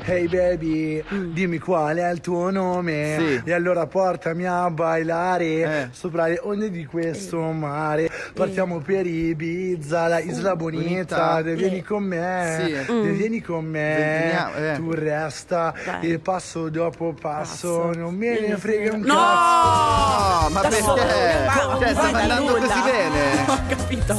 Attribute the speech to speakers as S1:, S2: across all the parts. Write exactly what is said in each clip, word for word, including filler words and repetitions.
S1: Hey baby, mm. dimmi qual è il tuo nome, sì. E allora portami a bailare eh. sopra le onde di questo eh. mare. Partiamo eh. per Ibiza, la Isla uh, Bonita, eh. vieni con me, sì. mm. vieni con me, eh. tu resta Dai. e passo dopo passo, passo. non me ne frega un
S2: no!
S1: cazzo.
S3: No, ma perché? Cioè, sta andando così bene.
S2: Ho capito.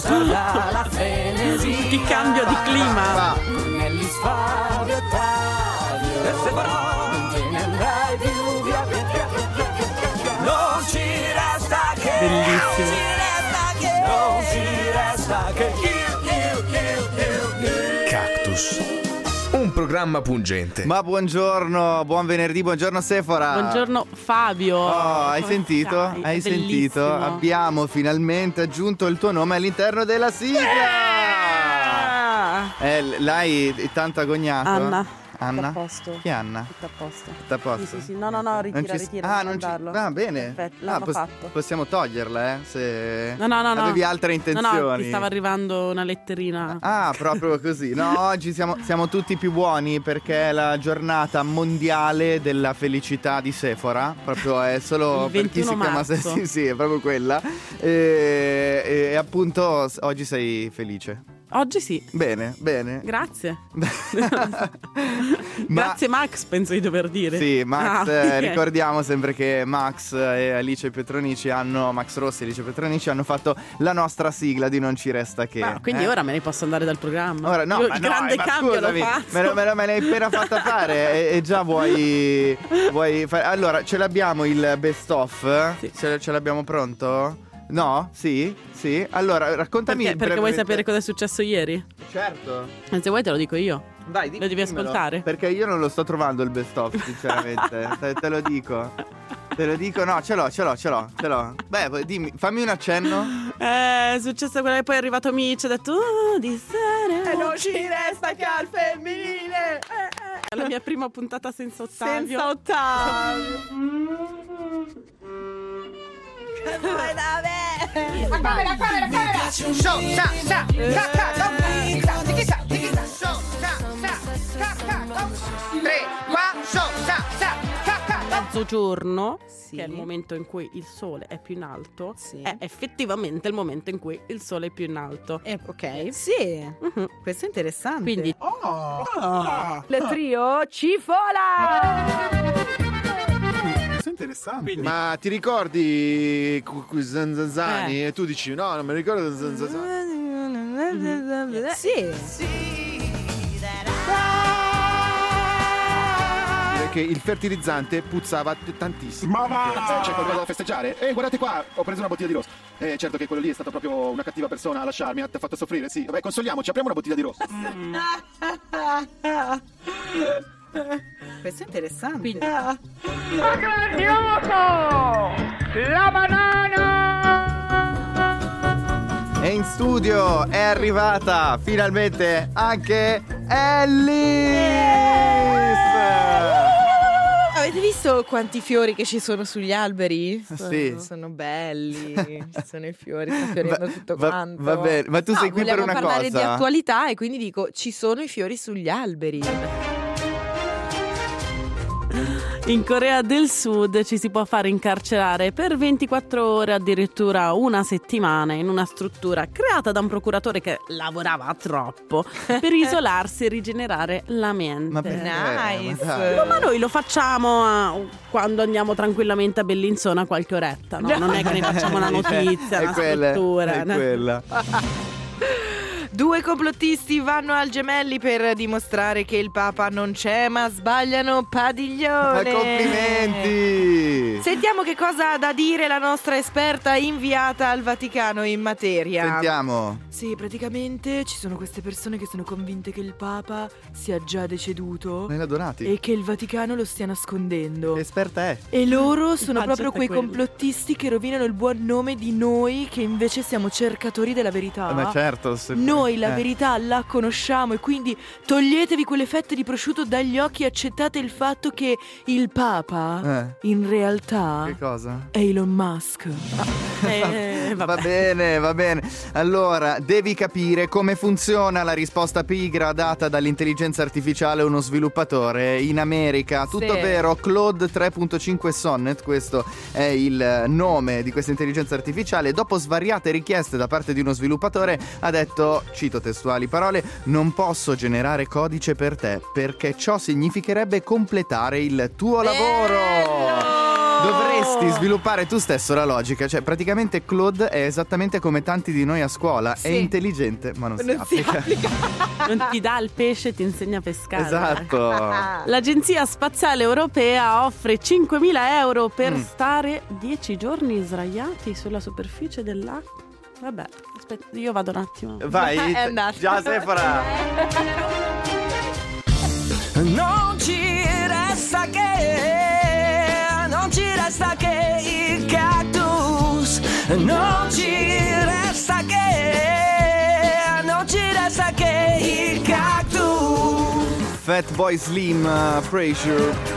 S2: Che cambio di clima.
S3: Va.
S4: Negli sfari Ottavio, e se però non te ne andrai più via, via, via, via, via. Non ci resta che
S2: bellissimo.
S4: Non ci resta che io, io, io, io, io.
S5: Cactus, un programma pungente.
S3: Ma buongiorno, buon venerdì, buongiorno Sephora.
S2: Buongiorno Fabio.
S3: Oh, hai
S2: Come
S3: sentito?
S2: stai?
S3: Hai
S2: Bellissimo.
S3: sentito? Abbiamo finalmente aggiunto il tuo nome all'interno della sigla.
S2: Yeah!
S3: Eh, l'hai tanto agognato?
S2: Anna.
S3: Anna?
S2: Tutto a posto.
S3: Chi è Anna?
S2: Tutto a posto.
S3: Tutto a posto?
S2: Sì, sì, sì. No, no, no, ritira,
S3: non ci...
S2: ritira.
S3: Ah, non ci... Va bene.
S2: Perfetto, l'hanno
S3: ah, pos-
S2: fatto.
S3: Possiamo toglierla, eh? Se
S2: no, no, no,
S3: avevi
S2: no.
S3: altre intenzioni.
S2: No, no, ti stava arrivando una letterina.
S3: Ah, proprio così. No, oggi siamo, siamo tutti più buoni perché è la giornata mondiale della felicità di Sephora. Proprio è solo per chi si chiama se- Sì, sì, è proprio quella. E, e, e appunto oggi sei felice.
S2: Oggi sì.
S3: Bene, bene.
S2: Grazie.
S3: Ma,
S2: Grazie Max, penso di dover dire.
S3: Sì, Max,
S2: ah,
S3: eh, ricordiamo sempre che Max e Alice Petronici hanno, Max Rossi e Alice Petronici hanno fatto la nostra sigla di Non ci resta che.
S2: Ah, quindi
S3: eh?
S2: ora me ne posso andare dal programma.
S3: Ora no,
S2: Io
S3: ma
S2: il
S3: no,
S2: grande
S3: eh, ma
S2: cambio
S3: scusami,
S2: l'ho fatto.
S3: Me, lo, me, lo, me l'hai appena fatta fare e, e già vuoi, vuoi fare. Allora, ce l'abbiamo il best of?
S2: Sì.
S3: Ce, ce l'abbiamo pronto? No? Sì? Sì? Allora, raccontami.
S2: Perché, perché vuoi sapere cosa è successo ieri?
S3: Certo.
S2: E se vuoi te lo dico io.
S3: Dai,
S2: Lo devi
S3: dimmelo.
S2: ascoltare.
S3: Perché io non lo sto trovando il best of, sinceramente. te, te lo dico. Te lo dico, no, ce l'ho, ce l'ho, ce l'ho, ce l'ho. Beh, poi dimmi, fammi un accenno.
S2: Eh, è successo quello che poi è arrivato Mitch e ha detto oh, di sera.
S6: E non ci resta che al femminile. Eh, eh.
S2: È la mia prima puntata senza Ottavio.
S6: Senza Ottavio. Vai da me. La camera, camera, camera. Show, sa, sa, sa, sa, tiki sa, tiki sa, tiki sa. Show, sa, sa, sa, sa. Tre, qua, show, sa, sa, sa, sa.
S2: Mezzogiorno,
S6: sì.
S2: che è il momento in cui il sole è più in alto,
S6: sì.
S2: è effettivamente il momento in cui il sole è più in alto.
S6: Eh, ok, sì. Uh-huh. Questo è interessante.
S2: Quindi
S1: Oh, oh.
S6: le trio Cifola.
S1: Interessante.
S7: Ma ti ricordi Zanzanzani?
S2: Eh.
S7: E tu dici no, non mi ricordo Zanzanzani.
S6: Sì.
S7: Che il fertilizzante puzzava t- tantissimo.
S1: Ma va!
S7: C'è qualcosa da festeggiare? Eh, guardate qua, ho preso una bottiglia di rosso. Eh, certo che quello lì è stato proprio una cattiva persona a lasciarmi, ha fatto soffrire, sì. Vabbè, consoliamoci, apriamo una bottiglia di rosso.
S6: Mm. Questo è interessante.
S2: Quindi
S6: la banana.
S3: E in studio è arrivata finalmente anche Ellis.
S6: Avete visto quanti fiori che ci sono sugli alberi? Sono,
S3: Sì.
S6: sono belli, ci sono i fiori, sta fiorendo
S3: Va-
S6: tutto
S3: va-
S6: quanto.
S3: va bene, ma tu
S6: No,
S3: sei qui per
S6: vogliamo
S3: una
S6: parlare
S3: cosa.
S6: di attualità e quindi dico ci sono i fiori sugli alberi.
S2: in Corea del Sud ci si può fare incarcerare per ventiquattro ore, addirittura una settimana, in una struttura creata da un procuratore che lavorava troppo per isolarsi e rigenerare la mente.
S3: Ma perché?
S6: Nice.
S3: Ma dai.
S2: No, ma noi lo facciamo uh, quando andiamo tranquillamente a Bellinzona qualche oretta, no? Non è che ne facciamo una notizia,
S3: È
S2: una
S3: quella,
S2: struttura.
S3: è
S2: no?
S3: quella.
S6: Due complottisti vanno al Gemelli per dimostrare che il Papa non c'è, ma sbagliano padiglione.
S3: Ma complimenti!
S6: Sentiamo che cosa ha da dire la nostra esperta inviata al Vaticano in materia.
S3: Sentiamo.
S6: Sì, praticamente ci sono queste persone che sono convinte che il Papa sia già deceduto
S3: Nella Donati.
S6: e che il Vaticano lo stia nascondendo.
S3: Che esperta è?
S6: E loro sono
S2: budget
S6: proprio
S2: è
S6: quei
S2: quello.
S6: complottisti che rovinano il buon nome di noi che invece siamo cercatori della verità.
S3: Ma certo, se...
S6: Noi, la la
S3: Eh.
S6: verità la conosciamo e quindi toglietevi quelle fette di prosciutto dagli occhi e accettate il fatto che il Papa
S3: Eh.
S6: in realtà
S3: Che cosa?
S6: è Elon Musk.
S2: Eh,
S3: Va
S2: vabbè.
S3: bene, va bene. Allora, devi capire come funziona la risposta pigra data dall'intelligenza artificiale a uno sviluppatore in America. Tutto
S6: Sì.
S3: vero, Claude tre punto cinque Sonnet, questo è il nome di questa intelligenza artificiale. Dopo svariate richieste da parte di uno sviluppatore ha detto, cito testuali parole, non posso generare codice per te perché ciò significherebbe completare il tuo lavoro. Dovresti sviluppare tu stesso la logica. Cioè praticamente Claude è esattamente come tanti di noi a scuola.
S6: Sì.
S3: È intelligente ma non,
S6: Non
S3: si
S6: si
S3: applica.
S2: Non ti dà il pesce, ti insegna a pescare.
S3: Esatto.
S2: L'Agenzia Spaziale Europea offre cinquemila euro per
S3: Mm.
S2: stare dieci giorni sdraiati sulla superficie dell'acqua. Vabbè, aspetta, io vado un attimo.
S3: Vai,
S6: È andata.
S3: già Sephora.
S4: Non ci resta che, non ci resta che il cactus. Non ci resta che, non ci resta che il cactus.
S3: Fatboy Slim, uh, Pressure.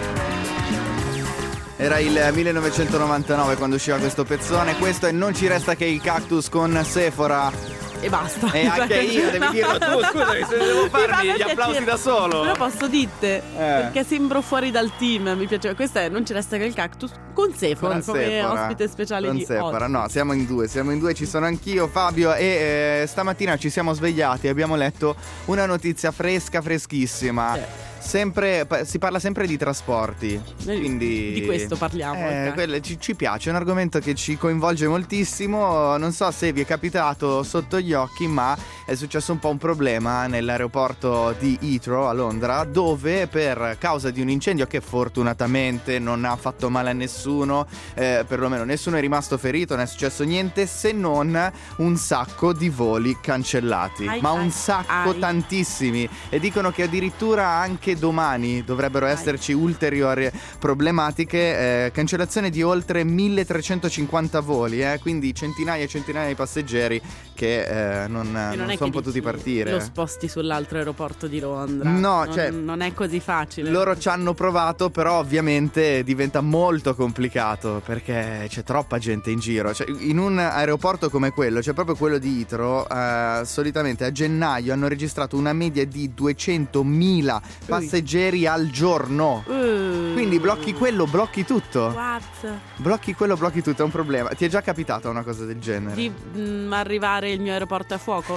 S3: Era il millenovecentonovantanove quando usciva questo pezzone. Questo è Non ci resta che il cactus con Sephora.
S2: E basta.
S3: E anche io, devi dirlo tu, scusami, se devo
S2: Mi fa
S3: farmi gli
S2: piacere.
S3: applausi da solo.
S2: Però posso dirte, perché sembro fuori dal team. Mi piace. Questa è Non ci resta che il cactus con Sephora,
S3: Con
S2: come
S3: Sephora.
S2: ospite speciale
S3: Con
S2: di
S3: Sephora.
S2: oggi.
S3: No, siamo in due, siamo in due, ci sono anch'io, Fabio, e eh, stamattina ci siamo svegliati e abbiamo letto una notizia fresca, freschissima.
S2: Eh.
S3: Sempre, pa- si parla sempre di trasporti,
S2: Noi
S3: quindi
S2: di questo parliamo,
S3: Eh,
S2: ok.
S3: quelle- ci, ci piace, è un argomento che ci coinvolge moltissimo. Non so se vi è capitato sotto gli occhi, ma è successo un po' un problema nell'aeroporto di Heathrow a Londra, dove per causa di un incendio che fortunatamente non ha fatto male a nessuno, eh, perlomeno nessuno è rimasto ferito, non è successo niente, se non un sacco di voli cancellati.
S2: Ai,
S3: ma un
S2: ai,
S3: sacco,
S2: ai.
S3: tantissimi. E dicono che addirittura anche domani dovrebbero
S2: Ai.
S3: esserci ulteriori problematiche, eh, cancellazione di oltre milletrecentocinquanta voli, eh, quindi centinaia e centinaia di passeggeri che eh, non,
S2: E
S3: non
S2: è
S3: sono
S2: che
S3: potuti
S2: dici,
S3: partire.
S2: Lo sposti sull'altro aeroporto di Londra.
S3: No,
S2: non,
S3: cioè,
S2: non è così facile.
S3: Loro ci hanno provato, però ovviamente diventa molto complicato perché c'è troppa gente in giro. Cioè, in un aeroporto come quello, cioè proprio quello di Heathrow, eh, solitamente a gennaio hanno registrato una media di duecentomila passeggeri al giorno.
S2: Uh,
S3: Quindi blocchi quello, blocchi tutto.
S2: What?
S3: Blocchi quello, blocchi tutto, è un problema. Ti è già capitata una cosa del genere?
S2: Di mm, arrivare il mio aeroporto a fuoco?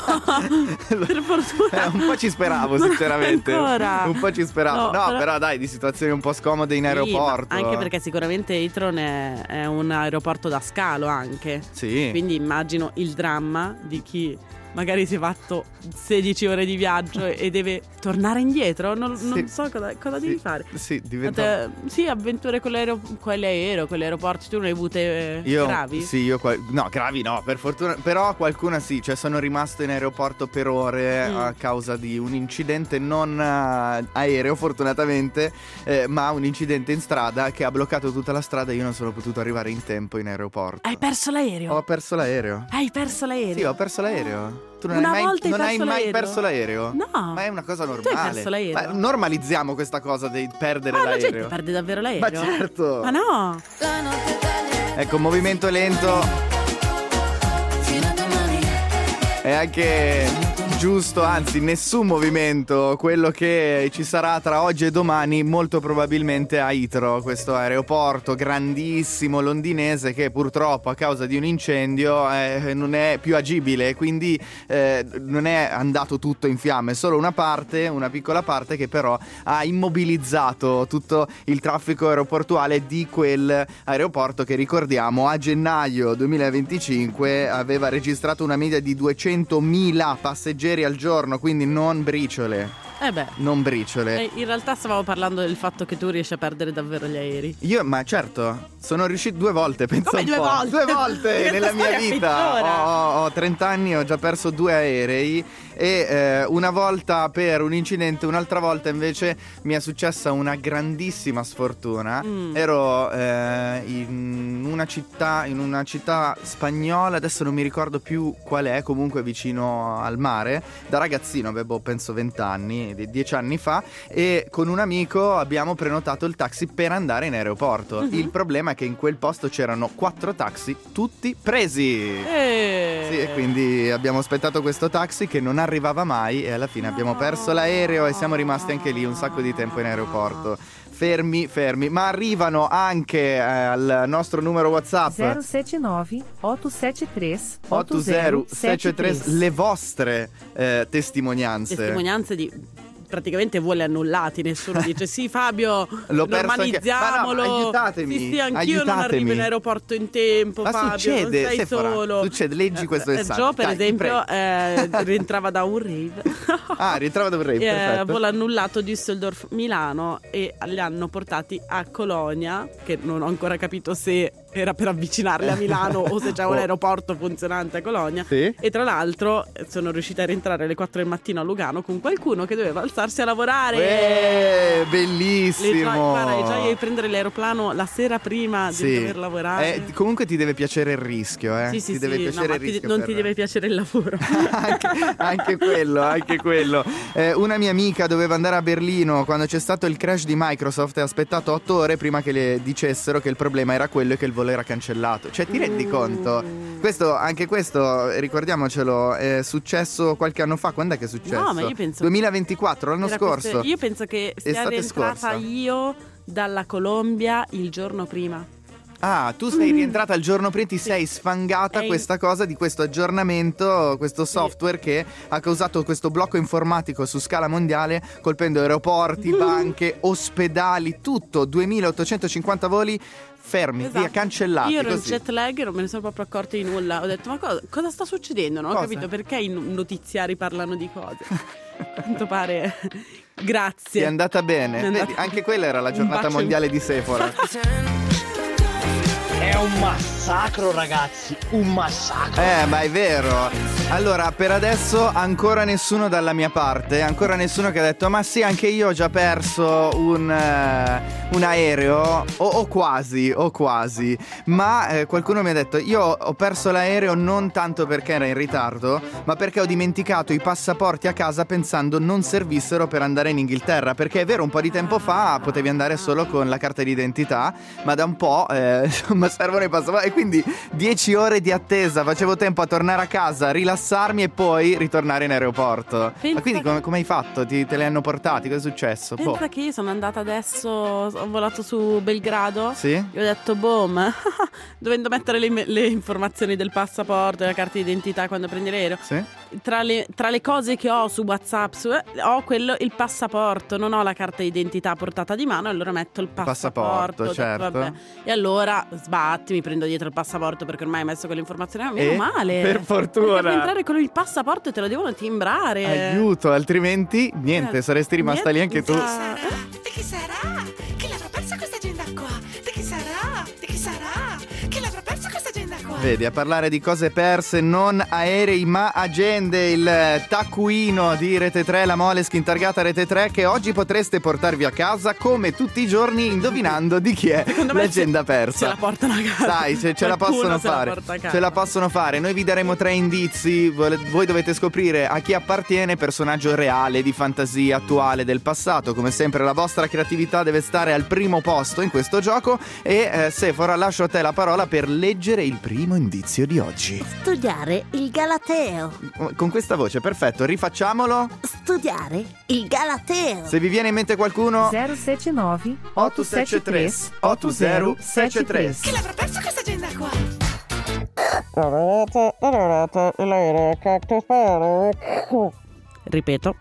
S2: No, per fortuna.
S3: Eh, un po' ci speravo,
S2: Non
S3: sinceramente.
S2: ancora.
S3: Un po' ci speravo.
S2: No,
S3: No,
S2: però-
S3: però... dai, di situazioni un po' scomode in
S2: Sì,
S3: aeroporto.
S2: ma anche perché sicuramente Heathrow è, è un aeroporto da scalo anche.
S3: Sì.
S2: Quindi immagino il dramma di chi magari si è fatto sedici ore di viaggio e deve tornare indietro. Non,
S3: Sì.
S2: non so cosa, cosa
S3: Sì,
S2: devi fare.
S3: Sì, diventa...
S2: Te- sì, avventure con l'aereo, con l'aereo, con gli aeroporti. Tu ne hai avute eh,
S3: Io,
S2: gravi?
S3: Sì, io qual- no, gravi no, per fortuna. Però qualcuna sì, cioè sono rimasto in aeroporto per ore
S2: Mm.
S3: a causa di un incidente non eh, aereo, fortunatamente, eh, ma un incidente in strada che ha bloccato tutta la strada e io non sono potuto arrivare in tempo in aeroporto.
S2: Hai perso l'aereo?
S3: Ho perso l'aereo.
S2: Hai perso l'aereo?
S3: Sì, ho perso l'aereo. Tu non
S2: Una
S3: hai mai,
S2: volta hai
S3: non hai
S2: perso
S3: mai
S2: l'aereo?
S3: perso l'aereo?
S2: No.
S3: Ma è una cosa
S2: Tu hai
S3: normale.
S2: perso l'aereo?
S3: Ma normalizziamo questa cosa di perdere
S2: Ma la
S3: l'aereo.
S2: gente perde davvero l'aereo?
S3: Ma certo.
S2: Ma no.
S3: Ecco, movimento lento. È anche giusto, anzi nessun movimento, quello che ci sarà tra oggi e domani molto probabilmente a Heathrow, questo aeroporto grandissimo londinese che purtroppo a causa di un incendio eh, non è più agibile, quindi eh, non è andato tutto in fiamme, solo una parte, una piccola parte che però ha immobilizzato tutto il traffico aeroportuale di quel aeroporto che, ricordiamo, a gennaio duemilaventicinque aveva registrato una media di duecentomila passeggeri al giorno, quindi non briciole,
S2: Eh beh.
S3: non briciole.
S2: Eh, in realtà stavamo parlando del fatto che tu riesci a perdere davvero gli aerei.
S3: Io, ma certo, sono riuscito due volte, penso
S2: Come
S3: un
S2: due
S3: po'.
S2: volte?
S3: Due volte
S2: Questa
S3: nella mia
S2: storia
S3: vita.
S2: peggiora.
S3: Ho, ho, ho trenta anni, ho già perso due aerei E eh, una volta per un incidente, un'altra volta invece mi è successa una grandissima sfortuna. Mm. Ero eh, in una città, in una città spagnola, adesso non mi ricordo più qual è, comunque vicino al mare. Da ragazzino avevo penso venti anni, dieci anni fa, e con un amico abbiamo prenotato il taxi per andare in aeroporto. Mm-hmm. Il problema è che in quel posto c'erano quattro taxi, tutti presi. E... Sì, e quindi abbiamo aspettato questo taxi che non arrivava mai e alla fine no. abbiamo perso l'aereo e siamo rimasti anche lì un sacco di tempo in aeroporto. Fermi, fermi, ma arrivano anche eh, al nostro numero WhatsApp
S8: zero sette nove otto sette tre
S3: otto zero sette tre le vostre eh, testimonianze.
S2: Testimonianze di praticamente voli annullati, nessuno dice sì Fabio, L'ho normalizziamolo,
S3: anche... no, aiutatemi,
S2: sì sì anch'io
S3: aiutatemi.
S2: Non arrivo in aeroporto in tempo,
S3: ma
S2: Fabio,
S3: succede,
S2: non sei
S3: Sephora,
S2: solo.
S3: Succede, leggi questo
S2: eh,
S3: messaggio.
S2: Gio per
S3: Dai,
S2: esempio eh, rientrava da un rave.
S3: Ah, rientrava da un rave, perfetto.
S2: Eh, volo annullato Düsseldorf Milano e li hanno portati a Colonia, che non ho ancora capito se era per avvicinarli a Milano o se c'è un aeroporto funzionante a Colonia.
S3: Sì.
S2: E tra l'altro sono riuscita a rientrare alle quattro del mattino a Lugano con qualcuno che doveva alzarsi a lavorare.
S3: Eh, bellissimo.
S2: Le guarda, le gioie di prendere l'aeroplano la sera prima
S3: sì.
S2: di dover lavorare.
S3: Eh, comunque ti deve piacere il rischio, eh?
S2: Sì, sì,
S3: ti deve
S2: sì.
S3: piacere
S2: no,
S3: il rischio
S2: ti, non
S3: per...
S2: ti deve piacere il lavoro.
S3: anche, anche quello, anche quello. Eh, una mia amica doveva andare a Berlino quando c'è stato il crash di Microsoft e ha aspettato otto ore prima che le dicessero che il problema era quello e che il volo era cancellato. Cioè, ti rendi conto? Questo, anche questo, ricordiamocelo, è successo qualche anno fa. Quando è che è successo?
S2: No, ma io penso
S3: duemilaventiquattro, l'anno scorso.
S2: Queste... Io penso che sia rientrata scorsa. io dalla Colombia il giorno prima.
S3: Ah, tu sei rientrata il giorno prima, ti sì. sei sfangata Ehi. questa cosa di questo aggiornamento, questo software sì. che ha causato questo blocco informatico su scala mondiale, colpendo aeroporti, banche, ospedali, tutto, duemilaottocentocinquanta voli fermi, esatto. via, cancellati.
S2: Io ero
S3: così.
S2: in jet lag e non me ne sono proprio accorta di nulla. Ho detto, ma cosa, cosa sta succedendo? Non ho
S3: cosa?
S2: capito perché i notiziari parlano di cose. Quanto pare. Grazie.
S3: È andata bene.
S2: È andata...
S3: Vedi, anche quella era la giornata mondiale di Sephora.
S9: È un massacro, ragazzi, un massacro.
S3: Eh, ma è vero. Allora, per adesso ancora nessuno dalla mia parte, ancora nessuno che ha detto ma sì, anche io ho già perso un, uh, un aereo, o, o quasi, o quasi. Ma eh, qualcuno mi ha detto io ho perso l'aereo non tanto perché era in ritardo, ma perché ho dimenticato i passaporti a casa pensando non servissero per andare in Inghilterra. Perché è vero, un po' di tempo fa potevi andare solo con la carta d'identità, ma da un po' eh, insomma servono i passaporti. E quindi dieci ore di attesa, facevo tempo a tornare a casa, rilassarmi e poi ritornare in aeroporto. Pensa ma quindi come, come hai fatto? Ti, te li hanno portati? Cosa è successo?
S2: Pensa
S3: boh.
S2: che io sono andata adesso, ho volato su Belgrado.
S3: Sì?
S2: E ho detto boom, dovendo mettere le, le informazioni del passaporto e la carta d'identità quando prendi l'aereo.
S3: Sì?
S2: Tra le, tra le cose che ho su WhatsApp su, ho quello, il passaporto, non ho la carta d'identità portata di mano, allora metto il passaporto,
S3: passaporto certo.
S2: Vabbè. E allora sbatti, mi prendo dietro il passaporto perché ormai hai messo quelle informazioni, ma meno
S3: e
S2: male.
S3: Per fortuna.
S2: Devi entrare con il passaporto e te lo devono timbrare.
S3: Aiuto, altrimenti niente, eh, saresti rimasta
S2: niente,
S3: lì anche tu.
S4: Sarà? Di chi sarà? Chi l'avrà persa questa agenda qua? Di chi sarà? Di chi sarà? Chi l'avrà persa questa agenda qua?
S3: Vedi, a parlare di cose perse, non aerei ma agende, il taccuino di Rete tre, la Moleskine targata Rete tre, che oggi potreste portarvi a casa come tutti i giorni indovinando di chi è l'agenda
S2: ce,
S3: persa.
S2: Ce la portano a casa.
S3: Dai, ce, ce la possono
S2: se
S3: fare.
S2: La
S3: ce la possono fare. Noi vi daremo tre indizi, voi dovete scoprire a chi appartiene, personaggio reale, di fantasia, attuale, del passato. Come sempre la vostra creatività deve stare al primo posto in questo gioco e eh, Sephora, lascio a te la parola per leggere il primo indizio di oggi.
S10: Studiare il Galateo.
S3: Con questa voce, perfetto, rifacciamolo.
S10: Studiare il Galateo.
S3: Se vi viene in mente qualcuno
S8: zero sette nove
S3: otto sette tre otto zero sette tre.
S4: Chi l'avrà persa questa agenda qua?
S2: Ripeto.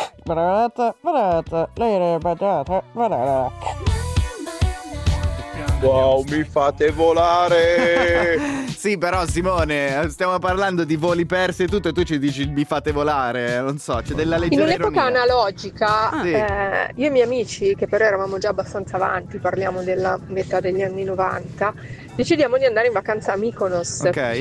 S11: Wow, mi fate volare!
S3: Sì, però Simone, stiamo parlando di voli persi e tutto e tu ci dici mi fate volare, non so, c'è della leggera
S12: in un'epoca
S3: ironia.
S12: analogica,
S3: Ah, sì.
S12: eh, io e i miei amici, che però eravamo già abbastanza avanti, parliamo della metà degli anni novanta, decidiamo di andare in vacanza a Mykonos.
S3: Ok.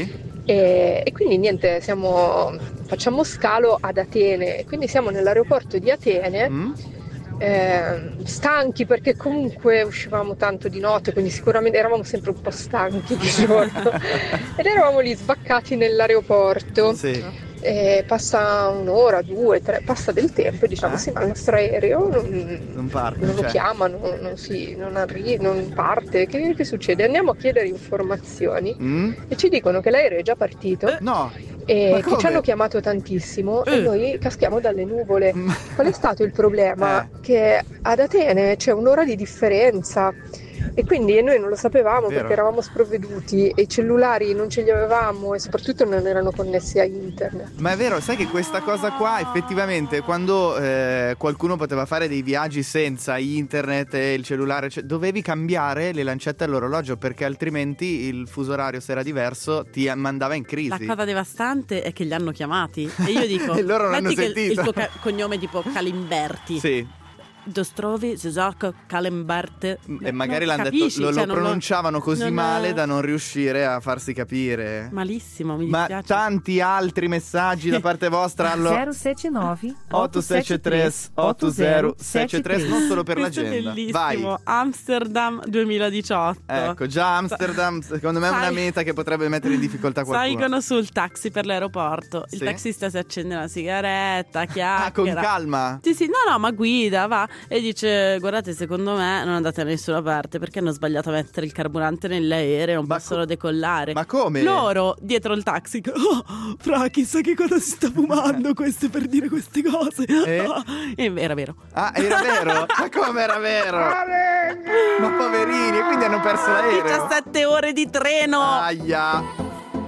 S12: E, e quindi niente, siamo, facciamo scalo ad Atene, quindi siamo nell'aeroporto di Atene. Mm. Eh, stanchi perché comunque uscivamo tanto di notte, quindi sicuramente eravamo sempre un po' stanchi di giorno ed eravamo lì sbaccati nell'aeroporto. Sì. Eh, passa un'ora, due, tre, passa del tempo e diciamo eh? sì, ma il nostro aereo non, non, parte, non lo cioè. chiamano, non, non, si, non, arri- non parte, che, che succede? Andiamo a chiedere informazioni mm? e ci dicono che l'aereo è già partito. Eh, no. E che ci hanno chiamato tantissimo eh. e noi caschiamo dalle nuvole. Mm. Qual è stato il problema? Eh. Che ad Atene c'è un'ora di differenza e quindi noi non lo sapevamo. Vero. Perché eravamo sprovveduti e i cellulari non ce li avevamo e soprattutto non erano connessi a internet.
S3: Ma è vero, sai che questa cosa qua effettivamente quando eh, qualcuno poteva fare dei viaggi senza internet e il cellulare, cioè, dovevi cambiare le lancette all'orologio perché altrimenti il fuso orario, se era diverso, ti mandava in crisi.
S2: La cosa devastante è che li hanno chiamati e io dico
S3: e loro non hanno sentito.
S2: Il tuo ca- cognome è tipo Calimberti.
S3: Sì.
S2: Dostrovi, Zizak, Calembert.
S3: E magari l'hanno detto, lo,
S2: cioè
S3: lo pronunciavano lo, così non male è... da non riuscire a farsi capire.
S2: Malissimo, mi
S3: Ma
S2: dispiace.
S3: tanti altri messaggi da parte vostra allo
S8: zero sette nove
S3: otto sette tre otto zero sette tre, non solo per
S2: Questo
S3: l'agenda.
S2: È bellissimo. Vai. Amsterdam duemiladiciotto.
S3: Ecco, già Amsterdam secondo me è una meta che potrebbe mettere in difficoltà qualcuno.
S2: Salgono sul taxi per l'aeroporto. Il sì? taxista si accende una sigaretta, chiacchiera.
S3: Ah, con calma?
S2: Sì, sì, no, no, ma guida, va. E dice, guardate, secondo me non andate da nessuna parte perché hanno sbagliato a mettere il carburante nell'aereo, non ma possono co- decollare.
S3: Ma come?
S2: Loro, dietro il taxi, oh, fra, chissà che cosa si sta fumando queste per dire queste cose. Eh? E era vero.
S3: Ah, era vero? Ma come era vero? Ma poverini, e quindi hanno perso l'aereo.
S2: diciassette ore di treno.
S3: Aia.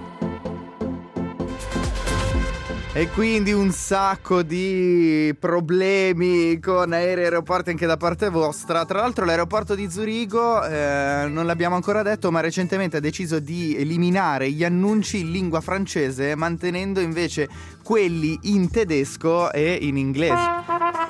S3: E quindi un sacco di problemi con aerei e aeroporti anche da parte vostra. Tra l'altro l'aeroporto di Zurigo, eh, non l'abbiamo ancora detto, ma recentemente ha deciso di eliminare gli annunci in lingua francese, mantenendo invece quelli in tedesco e in inglese. Ma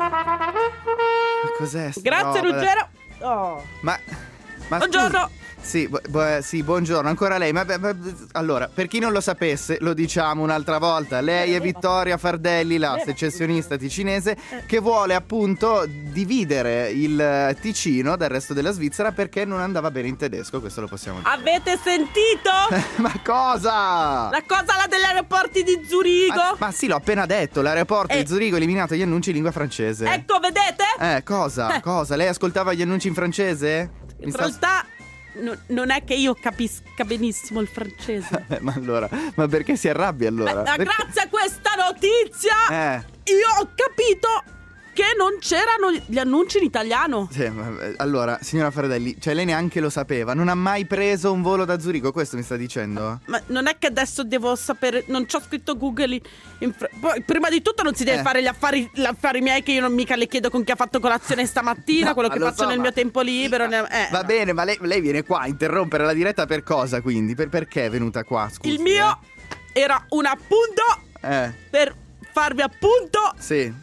S3: cos'è?
S2: Grazie no, Ruggero. Oh.
S3: Ma, ma
S2: buongiorno.
S3: Scusi. Sì, bu- bu- sì, buongiorno, ancora lei. Ma, ma, allora, per chi non lo sapesse, lo diciamo un'altra volta. Lei è Vittoria Fardelli, la secessionista ticinese, che vuole appunto dividere il Ticino dal resto della Svizzera perché non andava bene in tedesco, questo lo possiamo dire.
S2: Avete sentito?
S3: Ma cosa?
S2: La cosa là degli aeroporti di Zurigo?
S3: Ma, ma sì, l'ho appena detto, l'aeroporto eh. di Zurigo ha eliminato gli annunci in lingua francese.
S2: Ecco, vedete?
S3: Eh, cosa? Eh. Cosa? Lei ascoltava gli annunci in francese?
S2: In Mi realtà... Sta... No, non è che io capisca benissimo il francese.
S3: eh, ma allora, ma perché si arrabbia allora?
S2: Beh,
S3: perché...
S2: Grazie a questa notizia
S3: eh.
S2: io ho capito che non c'erano gli annunci in italiano.
S3: Sì, ma, allora, signora Fardelli, cioè lei neanche lo sapeva, non ha mai preso un volo da Zurigo, questo mi sta dicendo?
S2: Ma non è che adesso devo sapere, non c'ho scritto Google in, in fr- poi, prima di tutto non si deve eh. fare gli affari, gli affari miei, che io non mica le chiedo con chi ha fatto colazione stamattina, no, quello che faccio so, nel ma... mio tempo libero. Eh,
S3: Va no. bene, ma lei, lei viene qua a interrompere la diretta per cosa quindi? Per, perché è venuta qua? Scusi,
S2: il mio eh? era un appunto
S3: eh.
S2: per farvi appunto
S3: Sì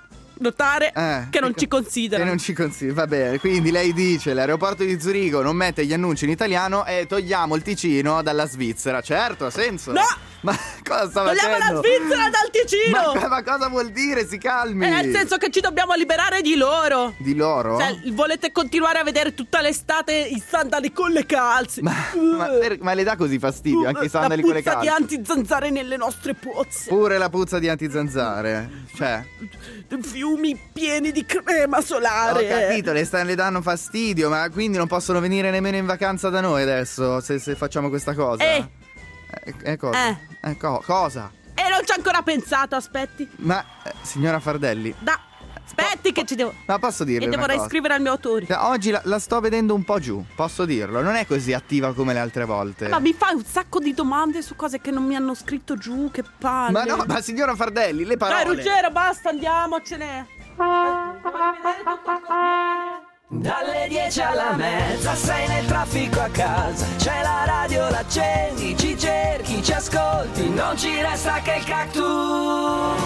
S2: notare eh, che non ci considera.
S3: Che non ci considera, va bene. Quindi lei dice l'aeroporto di Zurigo non mette gli annunci in italiano e togliamo il Ticino dalla Svizzera. Certo, ha senso.
S2: No!
S3: Ma cosa sta
S2: togliamo
S3: facendo?
S2: la Svizzera dal Ticino!
S3: Ma, ma cosa vuol dire? Si calmi.
S2: È nel senso che ci dobbiamo liberare di loro.
S3: Di loro?
S2: Cioè, volete continuare a vedere tutta l'estate i sandali con le calze.
S3: Ma, uh, ma, per, ma le dà così fastidio uh, anche i sandali con le calze?
S2: La puzza di antizanzare nelle nostre pozze.
S3: Pure la puzza di antizanzare. Cioè
S2: fiumi pieni di crema solare.
S3: Ho capito, le, st- le danno fastidio, ma quindi non possono venire nemmeno in vacanza da noi adesso se, se facciamo questa cosa.
S2: Eh
S3: Eh, eh cosa?
S2: Eh,
S3: eh co- cosa?
S2: E eh, non ci ho ancora pensato, aspetti.
S3: Ma, eh, signora Fardelli,
S2: Da, aspetti po- che ci devo...
S3: Ma posso dirle
S2: E devo
S3: una cosa?
S2: iscrivere al mio autore.
S3: Oggi la, la sto vedendo un po' giù, posso dirlo. Non è così attiva come le altre volte.
S2: Ma mi fai un sacco di domande su cose che non mi hanno scritto giù, che palle.
S3: Ma no, ma signora Fardelli, le parole.
S2: Dai Ruggero, basta, andiamocene.
S4: Dalle dieci alla mezza, sei nel traffico a casa, c'è la radio, l'accendi, ci cerchi, ci ascolti, non ci resta che il cactus.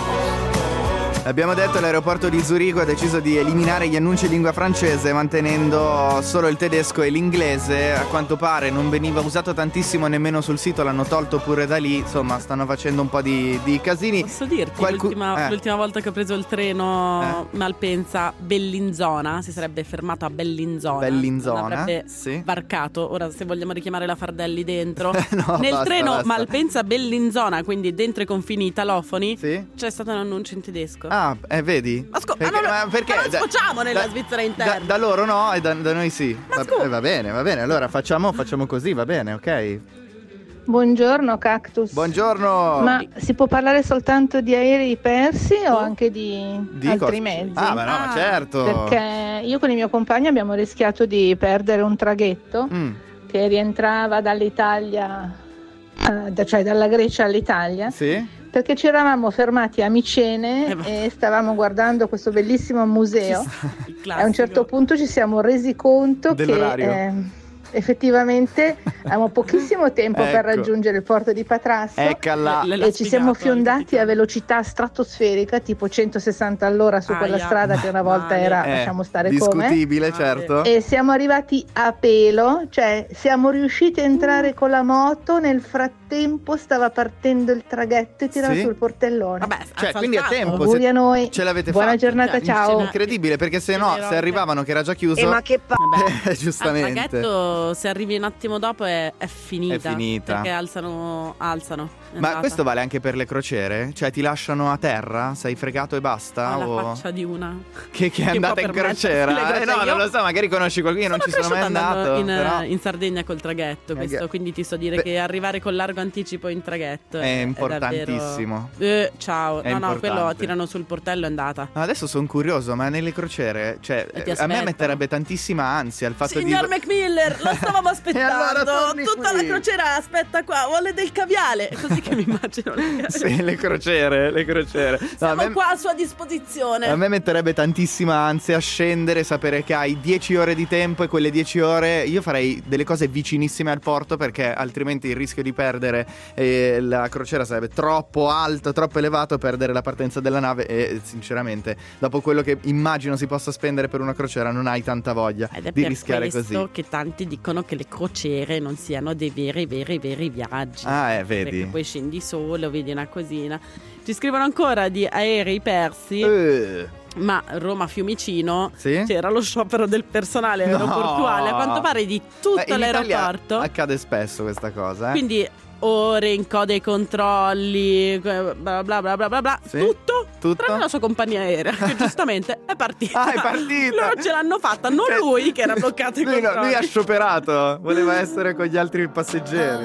S3: Abbiamo detto l'aeroporto di Zurigo ha deciso di eliminare gli annunci in lingua francese mantenendo solo il tedesco e l'inglese. A quanto pare non veniva usato tantissimo nemmeno sul sito, l'hanno tolto pure da lì. Insomma, stanno facendo un po' di, di casini.
S2: Posso dirti,
S3: Qualcu-
S2: l'ultima,
S3: eh.
S2: l'ultima volta che ho preso il treno eh. Malpensa Bellinzona, si sarebbe fermato a Bellinzona.
S3: Bellinzona,
S2: non avrebbe
S3: sì.
S2: varcato. Ora se vogliamo richiamare la Fardelli dentro
S3: no,
S2: nel
S3: basta,
S2: treno
S3: basta.
S2: Malpensa Bellinzona, quindi dentro i confini italofoni,
S3: sì?
S2: c'è stato un annuncio in tedesco.
S3: Ah, eh, vedi?
S2: Ma, scu-
S3: perché,
S2: ma non,
S3: ma perché
S2: ma non
S3: da,
S2: sfociamo nella
S3: da,
S2: Svizzera interna.
S3: Da, da loro no e da, da noi sì. Va, eh, va bene, va bene. Allora facciamo, facciamo così, va bene, ok?
S13: Buongiorno Cactus.
S3: Buongiorno.
S13: Ma si può parlare soltanto di aerei persi o anche di,
S3: di
S13: altri
S3: cosa?
S13: mezzi?
S3: Ah, ma no,
S13: ah,
S3: ma certo.
S13: Perché io con il mio compagno abbiamo rischiato di perdere un traghetto mm. che rientrava dall'Italia, uh, da, cioè dalla Grecia all'Italia.
S3: Sì.
S13: Perché ci eravamo fermati a Micene eh, e stavamo guardando questo bellissimo museo. E a un certo punto ci siamo resi conto
S3: dell'orario.
S13: che eh, effettivamente avevamo pochissimo tempo
S3: ecco.
S13: per raggiungere il porto di Patrasso.
S3: Eccola.
S13: e, e ci siamo fiondati a velocità stratosferica, tipo centosessanta all'ora su quella
S2: Aia.
S13: strada che una volta
S2: Male.
S13: era,
S3: Eh,
S13: lasciamo stare
S3: discutibile,
S13: come.
S3: certo.
S13: E siamo arrivati a pelo, cioè siamo riusciti a entrare con la moto, nel frattempo stava partendo il traghetto e tirava
S3: Sì?
S13: sul portellone.
S2: Vabbè,
S3: Cioè, quindi a tempo.
S13: Auguri
S3: se-
S13: a noi.
S3: Ce l'avete
S13: Buona
S3: fatta.
S13: giornata,
S3: Cioè,
S13: ciao.
S3: Incredibile, perché se no, se arrivavano che era già chiuso.
S13: E ma che pa-
S3: eh,
S2: Al
S3: giustamente.
S2: traghetto, se arrivi un attimo dopo è, è finita.
S3: È finita.
S2: Perché alzano, alzano. È
S3: Ma
S2: andata.
S3: questo vale anche per le crociere? Cioè ti lasciano a terra? Sei fregato e basta?
S2: Alla
S3: o...
S2: faccia di una
S3: Che, che è
S2: che
S3: andata
S2: può
S3: in
S2: permettersi
S3: crociera?
S2: le
S3: Eh
S2: crociere.
S3: no,
S2: Io
S3: non lo so, magari conosci qualcuno, io non ci sono mai
S2: cresciuta andando
S3: andato.
S2: in,
S3: però...
S2: in Sardegna col traghetto, questo,
S3: Eh,
S2: quindi ti so dire
S3: beh,
S2: che arrivare con largo anticipo in traghetto
S3: è
S2: è,
S3: importantissimo.
S2: È davvero... eh, ciao,
S3: È
S2: no, no, quello
S3: importante.
S2: tirano sul portello è andata.
S3: Ma adesso sono curioso, ma nelle crociere, cioè,
S2: E ti
S3: a me
S2: aspettano.
S3: metterebbe tantissima ansia il fatto
S2: Signor
S3: di...
S2: Macmillan, lo stavamo aspettando.
S3: allora torni
S2: Tutta
S3: qui.
S2: la crociera aspetta qua, vuole del caviale. È così che mi immagino le gare.
S3: Sì, le crociere, le crociere. No, a
S2: Siamo
S3: me...
S2: qua a sua disposizione.
S3: A me metterebbe tantissima ansia scendere, sapere che hai dieci ore di tempo e quelle dieci ore io farei delle cose vicinissime al porto, perché altrimenti il rischio di perdere eh, la crociera sarebbe troppo alto, troppo elevato, perdere la partenza della nave e sinceramente dopo quello che immagino si possa spendere per una crociera non hai tanta voglia
S2: Ed è
S3: di
S2: per
S3: rischiare
S2: questo
S3: così.
S2: che tanti dicono che le crociere non siano dei veri, veri, veri viaggi.
S3: Ah, eh, vedi.
S2: Perché poi scendi solo, vedi una cosina. Ci scrivono ancora di aerei persi.
S3: Eh.
S2: Ma Roma-Fiumicino
S3: Sì?
S2: c'era lo sciopero del personale
S3: No.
S2: aeroportuale. A quanto pare di tutto
S3: Eh, in Italia
S2: l'aeroporto.
S3: accade spesso questa cosa, eh?
S2: Quindi ore in coda ai controlli, bla bla bla bla bla bla.
S3: Sì?
S2: Tutto,
S3: Tutto?
S2: tranne la sua compagnia aerea, che giustamente è partita.
S3: Ah, è partita!
S2: Loro ce l'hanno fatta, non
S3: Cioè,
S2: lui che era bloccato ai
S3: lui, no,
S2: controlli.
S3: lui ha scioperato, voleva essere con gli altri passeggeri.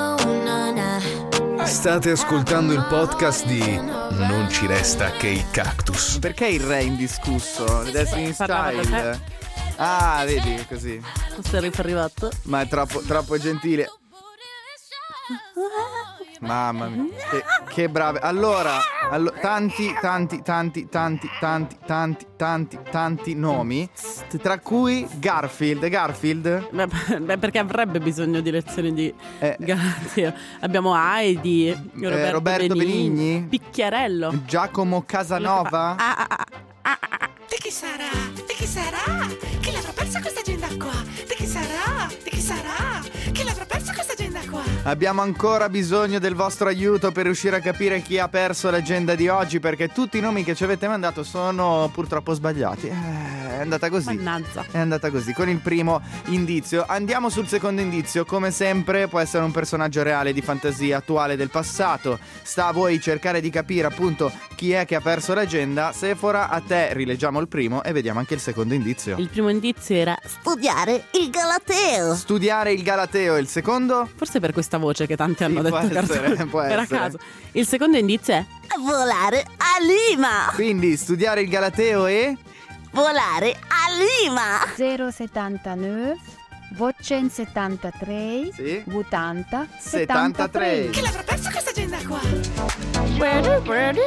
S5: State ascoltando il podcast di Non ci resta che il cactus.
S3: Perché il re indiscusso? Le Destiny
S2: Parlava da
S3: Style. Ah, vedi, è così.
S2: Questo è arrivato.
S3: Ma è troppo, troppo gentile. Mamma mia, che, che brave. Allora, allo- tanti, tanti, tanti, tanti, tanti, tanti, tanti, tanti nomi, tra cui Garfield. Garfield?
S2: Beh, beh, perché avrebbe bisogno di lezioni di
S3: Eh.
S2: garanzia. Abbiamo Heidi, Roberto,
S3: Eh, Roberto
S2: Benigni,
S3: Benigni?
S2: Picchiarello.
S3: Giacomo Casanova?
S2: Ah, ah, ah, ah, ah.
S14: Di chi sarà? Di chi sarà? Chi l'avrà persa questa agenda qua? Di chi sarà? Di chi sarà? Chi l'avrà persa questa agenda qua?
S3: Abbiamo ancora bisogno del vostro aiuto per riuscire a capire chi ha perso l'agenda di oggi, perché tutti i nomi che ci avete mandato sono purtroppo sbagliati. Eh, è andata così.
S2: Mannaggia.
S3: È andata così, con il primo indizio. Andiamo sul secondo indizio. Come sempre può essere un personaggio reale, di fantasia, attuale, del passato. Sta a voi cercare di capire appunto chi è che ha perso l'agenda. Sephora, a te rileggiamo il primo e vediamo anche il secondo indizio.
S2: Il primo indizio era
S10: Studiare il Galateo.
S3: Studiare il Galateo. Il secondo?
S2: forse per questa voce che tanti hanno
S3: Sì, può
S2: detto
S3: essere,
S2: cartone.
S3: può
S2: Per a
S3: essere.
S2: caso. Il secondo indizio è
S10: Volare a Lima.
S3: Quindi studiare il Galateo e...
S10: Volare a Lima.
S15: zero settantanove duecentosettantatré
S3: Sì.
S15: ottanta
S3: settantatré.
S14: Chi l'avrà persa questa agenda qua?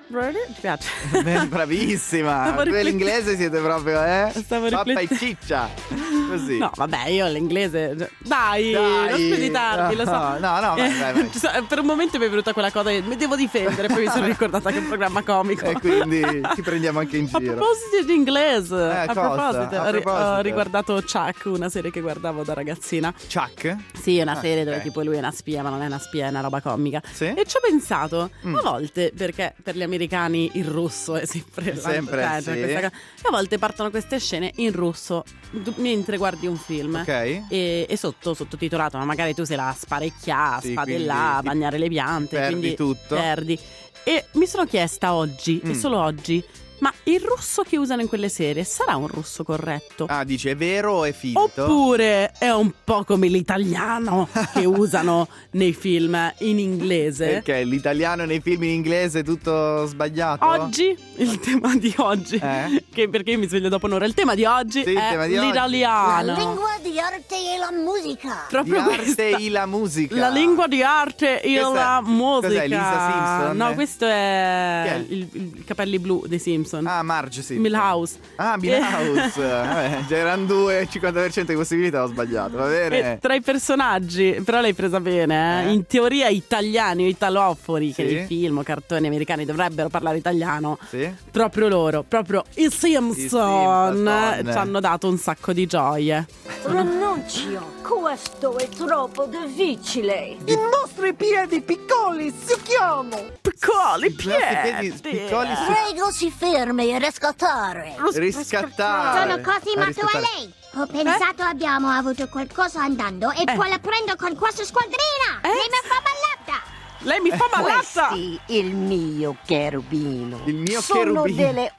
S2: Really? Ti piace?
S3: Beh, bravissima. Tu e l'inglese siete proprio, eh?
S2: Stavo
S3: Pappa e ciccia. Così.
S2: No, vabbè, io l'inglese. Dai,
S3: Dai.
S2: non speditarmi, lo so.
S3: No, no, no, vai, vai, vai.
S2: Eh, per un momento mi è venuta quella cosa che mi devo difendere, poi mi sono ricordata che è un programma comico.
S3: E quindi ti prendiamo anche in giro.
S2: A proposito di inglese,
S3: Eh,
S2: a,
S3: cosa?
S2: proposito,
S3: A
S2: ri-
S3: proposito.
S2: ho riguardato Chuck, una serie che guardavo da ragazzina.
S3: Chuck?
S2: Sì, è una
S3: Ah,
S2: serie dove
S3: ok.
S2: tipo lui è una spia, ma non è una spia, è una roba comica.
S3: Sì?
S2: E ci ho pensato
S3: Mm.
S2: a volte, perché per gli americani il russo è sempre,
S3: Sempre,
S2: la-
S3: sì.
S2: questa cosa. E a volte partono queste scene in russo du- mentre guardi un film.
S3: Ok.
S2: E, e sotto sottotitolato, ma magari tu sei là a sparecchiare,
S3: Sì,
S2: spadellare,
S3: quindi
S2: a bagnare le piante,
S3: perdi
S2: quindi
S3: tutto.
S2: perdi. E mi sono chiesta oggi,
S3: Mm.
S2: e solo oggi, ma il russo che usano in quelle serie sarà un russo corretto?
S3: Ah, dici, è vero o è finto?
S2: Oppure è un po' come l'italiano che usano nei film in inglese?
S3: Perché l'italiano nei film in inglese è tutto sbagliato?
S2: Oggi, il tema di oggi,
S3: Eh?
S2: che perché io mi sveglio dopo un'ora, il tema di oggi
S3: Sì, il
S2: è
S3: tema di oggi.
S2: l'italiano.
S10: La lingua di arte e la musica.
S2: Proprio
S3: Di arte
S2: questa.
S3: e la musica.
S2: La lingua di arte e
S3: Questa-
S2: la musica.
S3: cos'è, Lisa Simpson?
S2: No, questo è
S3: Chi è?
S2: il, il capelli blu dei Simpson.
S3: Ah, Marge, sì.
S2: Milhouse.
S3: Ah, Milhouse. Vabbè, già erano due, cinquanta per cento di possibilità, ho sbagliato, va bene?
S2: E tra i personaggi, però l'hai presa bene, eh?
S3: Eh?
S2: In teoria italiani o italofoni, che
S3: Sì.
S2: nei film o cartoni americani dovrebbero parlare italiano,
S3: Sì?
S2: proprio loro, proprio i Simpson,
S3: Simpson.
S2: ci hanno dato un sacco di gioie.
S16: Pronuncio, questo è troppo difficile.
S6: I nostri piedi piccoli succhiamo.
S2: Piccoli
S3: piedi piccoli su-
S10: Prego si fermi a riscattare.
S3: riscattare.
S17: Sono così
S3: Ah,
S17: ma tu a
S3: riscattare.
S17: lei. Ho pensato abbiamo avuto qualcosa andando e
S2: Eh.
S17: poi la prendo con questa squadrina.
S2: Eh?
S17: Lei mi fa ballata.
S2: Lei mi fa ballata.
S16: Questi il mio cherubino.
S3: Il mio
S16: Sono
S3: cherubino.
S16: delle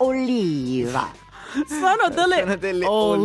S16: oliva.
S2: Sono delle,
S3: Sono delle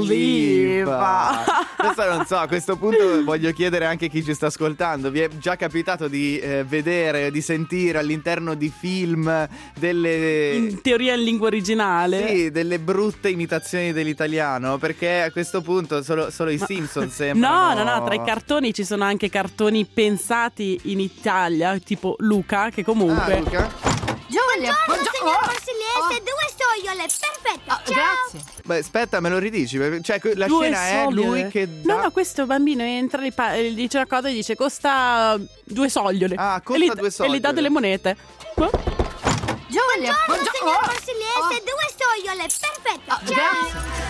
S2: oliva.
S3: Adesso non so, a questo punto voglio chiedere anche a chi ci sta ascoltando. Vi è già capitato di eh, vedere, di sentire all'interno di film delle...
S2: In teoria in lingua originale.
S3: Sì, delle brutte imitazioni dell'italiano? Perché a questo punto solo, solo i Simpson sembrano...
S2: No, no, no, tra i cartoni ci sono anche cartoni pensati in Italia, tipo Luca, che comunque...
S3: Ah, Luca?
S17: Giulia, buongiorno signor Marsigliese, due sogliole, perfetto. Ciao.
S6: Grazie.
S3: Beh, aspetta, me lo ridici? Cioè, la
S2: Due
S3: scena è
S2: sogliole.
S3: lui che dà...
S2: No, no, questo bambino entra, gli pa- gli dice una cosa e dice costa due sogliole.
S3: Ah, costa
S2: e gli,
S3: due
S2: E gli dà
S3: sogliole.
S2: delle monete.
S6: Giulia,
S17: Buongiorno signor Marsigliese, due sogliole, perfetto.
S6: Ah,
S17: Ciao.
S6: grazie.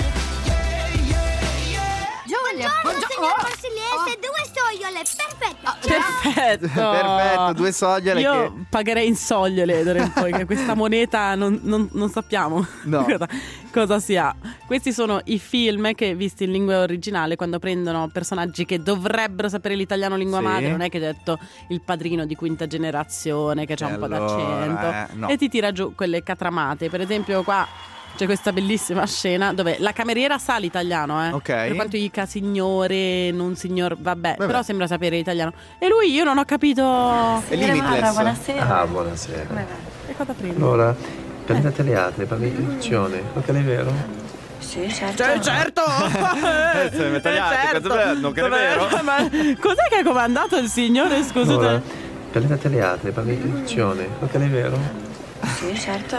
S6: Giulia,
S17: Buongiorno signor Marsigliese, due sogliole, perfetto. Ciao.
S2: Perfetto.
S3: Perfetto, due sogliole
S2: Io
S3: che...
S2: pagherei in sogliole d'ora in poi, che questa moneta non, non- non sappiamo
S3: No.
S2: cosa, cosa sia. Questi sono i film che, visti in lingua originale, quando prendono personaggi che dovrebbero sapere l'italiano lingua
S3: Sì.
S2: madre, non è che hai detto il padrino di quinta generazione che c'ha
S3: E
S2: un po'
S3: allora,
S2: d'accento,
S3: eh, no.
S2: e ti tira giù quelle catramate. Per esempio qua c'è questa bellissima scena dove la cameriera sa l'italiano, eh.
S3: Ok.
S2: Per quanto dica signore, non signor, vabbè,
S3: Vabbè.
S2: però sembra sapere l'italiano. E lui, io non ho capito.
S3: È limitless.
S15: buonasera.
S18: Ah, buonasera.
S2: E cosa prende?
S18: Allora, per le teatre, per l'istruzione, ok, è vero?
S15: Sì, certo.
S2: Cioè, certo!
S3: Eh, se mi tagliate,
S2: certo.
S3: cosa- non che è vero.
S2: Ma cos'è che ha comandato il signore?
S18: Allora,
S2: Scusate.
S18: per le teatre, per l'istruzione, ok, è vero?
S15: Sì, certo.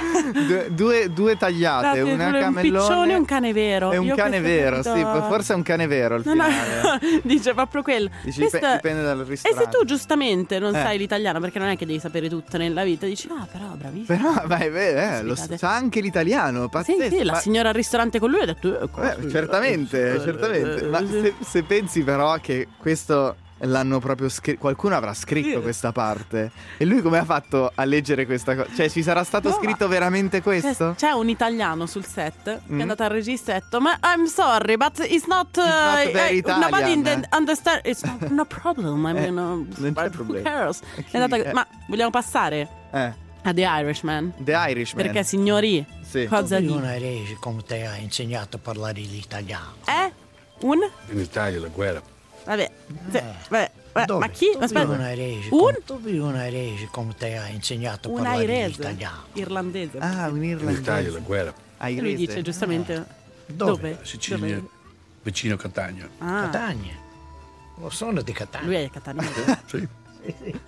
S3: Due, due, due tagliate,
S2: Date,
S3: una
S2: un
S3: camellone
S2: piccione e un cane vero.
S3: È un
S2: Io
S3: cane
S2: questo
S3: vero,
S2: ho
S3: sì,
S2: capito.
S3: forse è un cane vero il
S2: No, no,
S3: finale.
S2: dice proprio quello.
S3: Dici,
S2: Questo-
S3: dip- dipende dal
S2: E se
S3: ristorante.
S2: tu giustamente non
S3: Eh.
S2: sai l'italiano, perché non è che devi sapere tutto nella vita, dici, ah, però bravissimo.
S3: Però, vai, vai, eh, lo
S2: Aspettate.
S3: sa anche l'italiano,
S2: Sì,
S3: pazzesco.
S2: sì, la
S3: ma-
S2: signora al ristorante con lui ha detto, eh, cosa-
S3: eh, certamente,
S2: eh,
S3: certamente.
S2: eh,
S3: Ma
S2: sì.
S3: se, se pensi però che questo l'hanno proprio scritto, qualcuno avrà scritto
S2: Sì.
S3: questa parte. E lui come ha fatto a leggere questa cosa? Cioè, ci sarà stato
S2: No,
S3: scritto veramente questo?
S2: C'è, c'è un italiano sul set che
S3: Mm.
S2: è andato al regista e ha detto, ma I'm sorry, but it's not, uh,
S3: not very
S2: eh, nobody
S3: Italian,
S2: in the- understand. It's not, no problem. I
S3: Eh,
S2: mean, uh,
S3: non c'è
S2: who
S3: problema.
S2: cares?
S3: E chi-
S2: È andata-
S3: eh.
S2: Ma vogliamo passare
S3: Eh,
S2: a The Irishman?
S3: The Irishman.
S2: Perché signori,
S3: Sì.
S2: cosa
S9: Io
S2: di?
S9: non eri come te ha insegnato a parlare l'italiano.
S2: Eh? Un?
S19: In Italia la guerra.
S2: Vabbè, sì, vabbè, vabbè,
S9: Dove?
S2: ma chi? Aspetta.
S9: Un airese.
S2: Un?
S9: Dove un airese come te ha insegnato a
S2: Un
S9: parlare
S2: airese
S9: l'italiano.
S2: irlandese.
S3: Ah, un
S19: In
S3: irlandese.
S19: Italia la guerra.
S2: E lui dice giustamente
S9: Dove?
S2: dove?
S19: Sicilia,
S2: Dove?
S19: vicino Catania.
S2: Ah,
S9: Catania. Lo sono di Catania.
S2: lui è catanese.
S19: Sì.
S9: Sì, sì.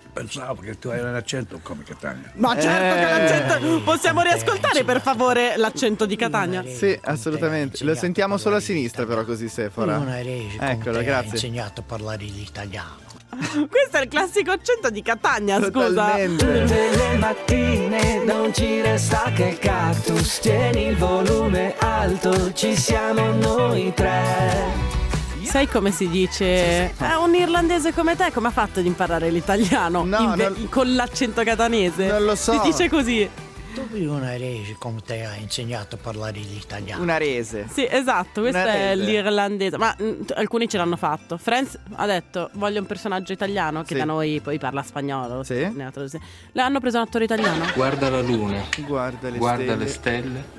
S19: Pensavo che tu hai un accento come Catania.
S2: Ma certo
S3: Eh.
S2: che l'accento. Possiamo riascoltare per favore l'accento di Catania?
S3: Sì, assolutamente. Lo sentiamo solo a sinistra, però, così Sephora.
S9: Non hai resi come
S3: Eccolo,
S9: te,
S3: grazie.
S9: ha insegnato a parlare l'italiano.
S2: Questo è il classico accento di Catania, scusa.
S3: Totalmente.
S4: Delle mattine non ci resta che il cactus. Tieni il volume alto, ci siamo noi tre.
S2: Sai come si dice? È un irlandese come te, come ha fatto ad imparare l'italiano?
S3: No,
S2: In ve-
S3: non-
S2: con l'accento catanese?
S3: Non lo so.
S2: Si dice così.
S9: Tu una resi come te ha insegnato a parlare l'italiano.
S3: Una rese.
S2: Sì, esatto, questo
S3: Una
S2: è
S3: rese.
S2: l'irlandese. Ma mh, t- alcuni ce l'hanno fatto. Friends ha detto: voglio un personaggio italiano, che
S3: Sì.
S2: da noi poi parla spagnolo.
S3: Sì.
S2: nella traduzione. L'hanno preso un attore italiano.
S20: Guarda la luna,
S3: Guarda le
S20: guarda
S3: stelle.
S20: le stelle,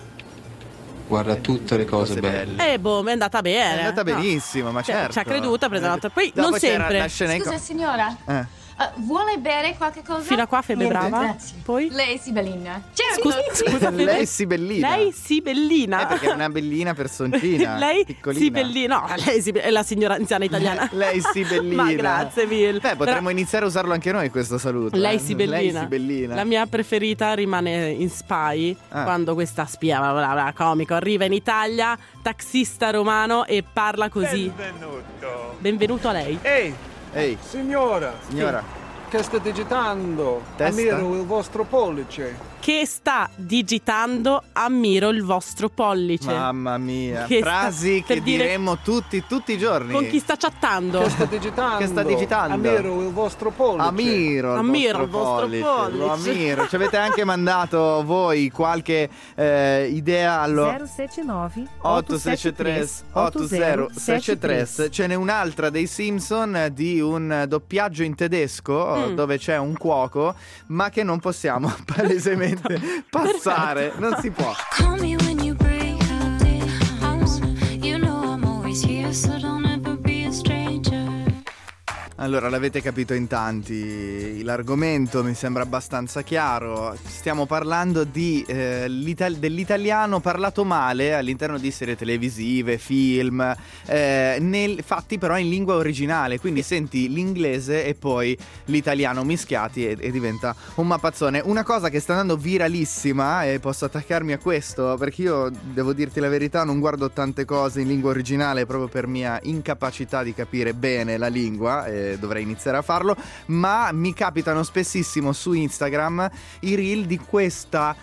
S20: guarda tutte le cose belle.
S2: E boh, mi è andata bene.
S3: È andata
S2: No.
S3: benissimo, ma
S2: Cioè,
S3: certo.
S2: ci ha creduto, ha preso un attore. Poi
S3: Dopo
S2: non
S3: c'era
S2: sempre.
S3: la scena in co-
S21: Scusa signora,
S3: Eh.
S21: Uh, vuole bere qualche cosa?
S2: Fino a qua Febe
S21: Niente,
S2: brava.
S21: grazie.
S2: Poi?
S21: Lei è Sibellina. Certo.
S2: Scusa, scusa Febe.
S3: Lei si bellina.
S2: Lei si bellina.
S3: Eh, perché è una bellina personcina.
S2: Lei
S3: piccolina.
S2: si bellina. No, lei si be- è la signora anziana italiana.
S3: Lei si bellina.
S2: Ma grazie mille.
S3: Beh, potremmo iniziare a usarlo anche noi questo saluto.
S2: Lei
S3: eh.
S2: si bellina.
S3: Lei si bellina.
S2: La mia preferita rimane in Spy,
S3: Ah.
S2: quando questa spia, bla bla bla, comico, arriva in Italia, taxista romano e parla così.
S22: Benvenuto.
S2: Benvenuto a lei.
S22: Ehi,
S3: Ehi,
S22: signora,
S3: signora.
S22: che sta digitando?
S3: Testa?
S22: Ammiro il vostro pollice.
S2: Che sta digitando, ammiro il vostro pollice.
S3: Mamma mia.
S2: Che sta-
S3: Frasi
S2: per
S3: che
S2: dire-
S3: diremmo tutti, tutti i giorni.
S2: Con chi sta chattando?
S22: Che sta digitando?
S3: Che sta digitando?
S22: Ammiro il vostro pollice.
S3: Ammiro il
S2: Ammiro
S3: vostro
S2: il vostro
S3: pollice, lo
S2: pollice.
S3: ammiro. Ci avete anche mandato voi qualche eh, idea allo
S8: zero sette nove
S3: otto sette tre otto zero sette tre. Ce n'è un'altra dei Simpson di un doppiaggio in tedesco
S2: Mm.
S3: dove c'è un cuoco, ma che non possiamo palesemente passare, non si può.
S23: Call me when you break up the house. You know I'm always here, so don't ever be a stranger.
S3: Allora, l'avete capito in tanti, l'argomento mi sembra abbastanza chiaro. Stiamo parlando di, eh, l'ital- dell'italiano parlato male all'interno di serie televisive, film, eh, nel- fatti però in lingua originale. Quindi senti l'inglese e poi l'italiano mischiati e, e diventa un mappazzone. Una cosa che sta andando viralissima, e posso attaccarmi a questo perché io, devo dirti la verità, non guardo tante cose in lingua originale proprio per mia incapacità di capire bene la lingua. E dovrei iniziare a farlo, ma mi capitano spessissimo su Instagram i reel di questa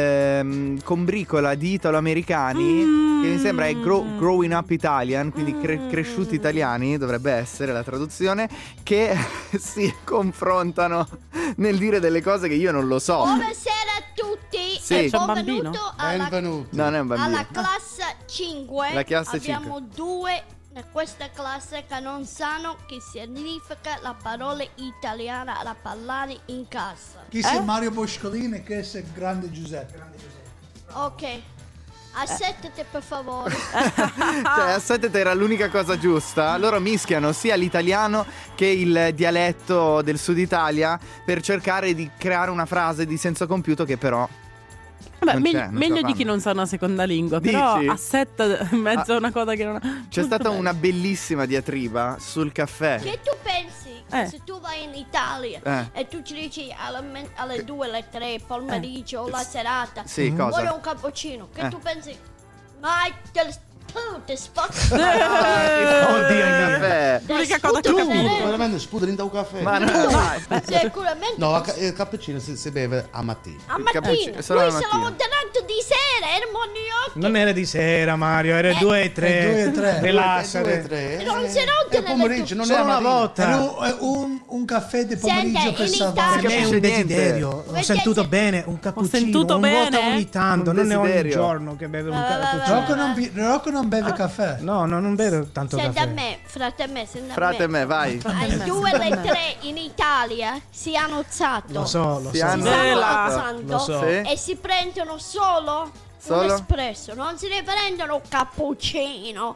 S3: ehm, combricola di italo-americani mm. che mi sembra è grow, growing up Italian, quindi cre- cresciuti italiani dovrebbe essere la traduzione, che si confrontano nel dire delle cose che io non lo so.
S17: Buonasera a tutti
S3: Sì.
S17: e
S3: C'è un
S17: benvenuto alla,
S7: Benvenuti.
S3: Non è un bambino.
S17: alla classe cinque.
S3: La classe
S17: Abbiamo
S3: cinque.
S17: due in questa classe che non sanno che significa la parola italiana da parlare in casa.
S1: Chi è Mario Boscolini e chi è Grande Giuseppe?
S17: Ok, assettati per favore.
S3: Cioè, Assetete era l'unica cosa giusta. Loro mischiano sia l'italiano che il dialetto del sud Italia per cercare di creare una frase di senso compiuto che però
S2: Vabbè,
S3: non
S2: meg-
S3: c'è, non
S2: meglio
S3: ce la
S2: di chi
S3: fanno.
S2: non sa una seconda lingua.
S3: Dici?
S2: Però assetta in mezzo
S3: Ah.
S2: a una cosa che non ha.
S3: C'è stata una bellissima diatriba sul caffè.
S17: Che tu pensi che
S2: Eh.
S17: se tu vai in Italia
S3: Eh.
S17: e tu ci dici alle, men- alle due, alle tre, pomeriggio o la serata,
S3: Sì, cosa?
S17: vuole un cappuccino, che
S3: Eh.
S17: tu pensi, ma te le tu ti spazzi.
S3: Oddio, il caffè.
S2: L'unica cosa che ho
S7: Tu
S2: capito.
S7: veramente spuderi da un caffè.
S3: Ma no, dai.
S17: Sicuramente.
S7: No, ca- il cappuccino si, si beve a mattina.
S17: A
S3: il
S17: mattina,
S3: cappuccino, solo
S17: lui
S3: la
S17: se l'ha
S3: mattina.
S17: ordinato di sera, erano New York.
S24: Non era di sera, Mario, era due e tre.
S1: due e tre.
S24: Rilassati.
S7: Due e tre.
S17: Non si
S7: È
S17: ordina
S7: pomeriggio, non è
S24: Solo
S7: la
S24: una
S7: mattina.
S24: volta.
S1: Era un, un, un caffè di pomeriggio
S17: Sente,
S1: per
S17: in
S1: salvare.
S24: Per me è
S3: capisce
S24: un
S3: niente.
S24: desiderio. Ho
S17: Perché
S24: sentito
S17: se-
S24: bene un cappuccino.
S2: sentito
S24: una volta
S2: bene?
S24: ogni tanto,
S3: Un
S24: non è ogni
S3: desiderio.
S24: giorno che beve un
S17: Va, va, va,
S24: cappuccino.
S1: Rocco non, bi- Rocco non beve caffè.
S24: No, no, non bevo tanto
S17: Senti a
S24: caffè.
S17: me, frate me, senti a
S3: Frate
S17: me.
S3: me, vai.
S17: Alle due alle tre in Italia si hanno alzato.
S24: Lo so, lo
S3: Si
S24: so.
S3: hanno-
S17: Si stanno
S2: Bella.
S17: alzando
S24: Lo so.
S3: Sì.
S17: e si prendono solo,
S3: Solo?
S17: un espresso, non si ne prendono un cappuccino.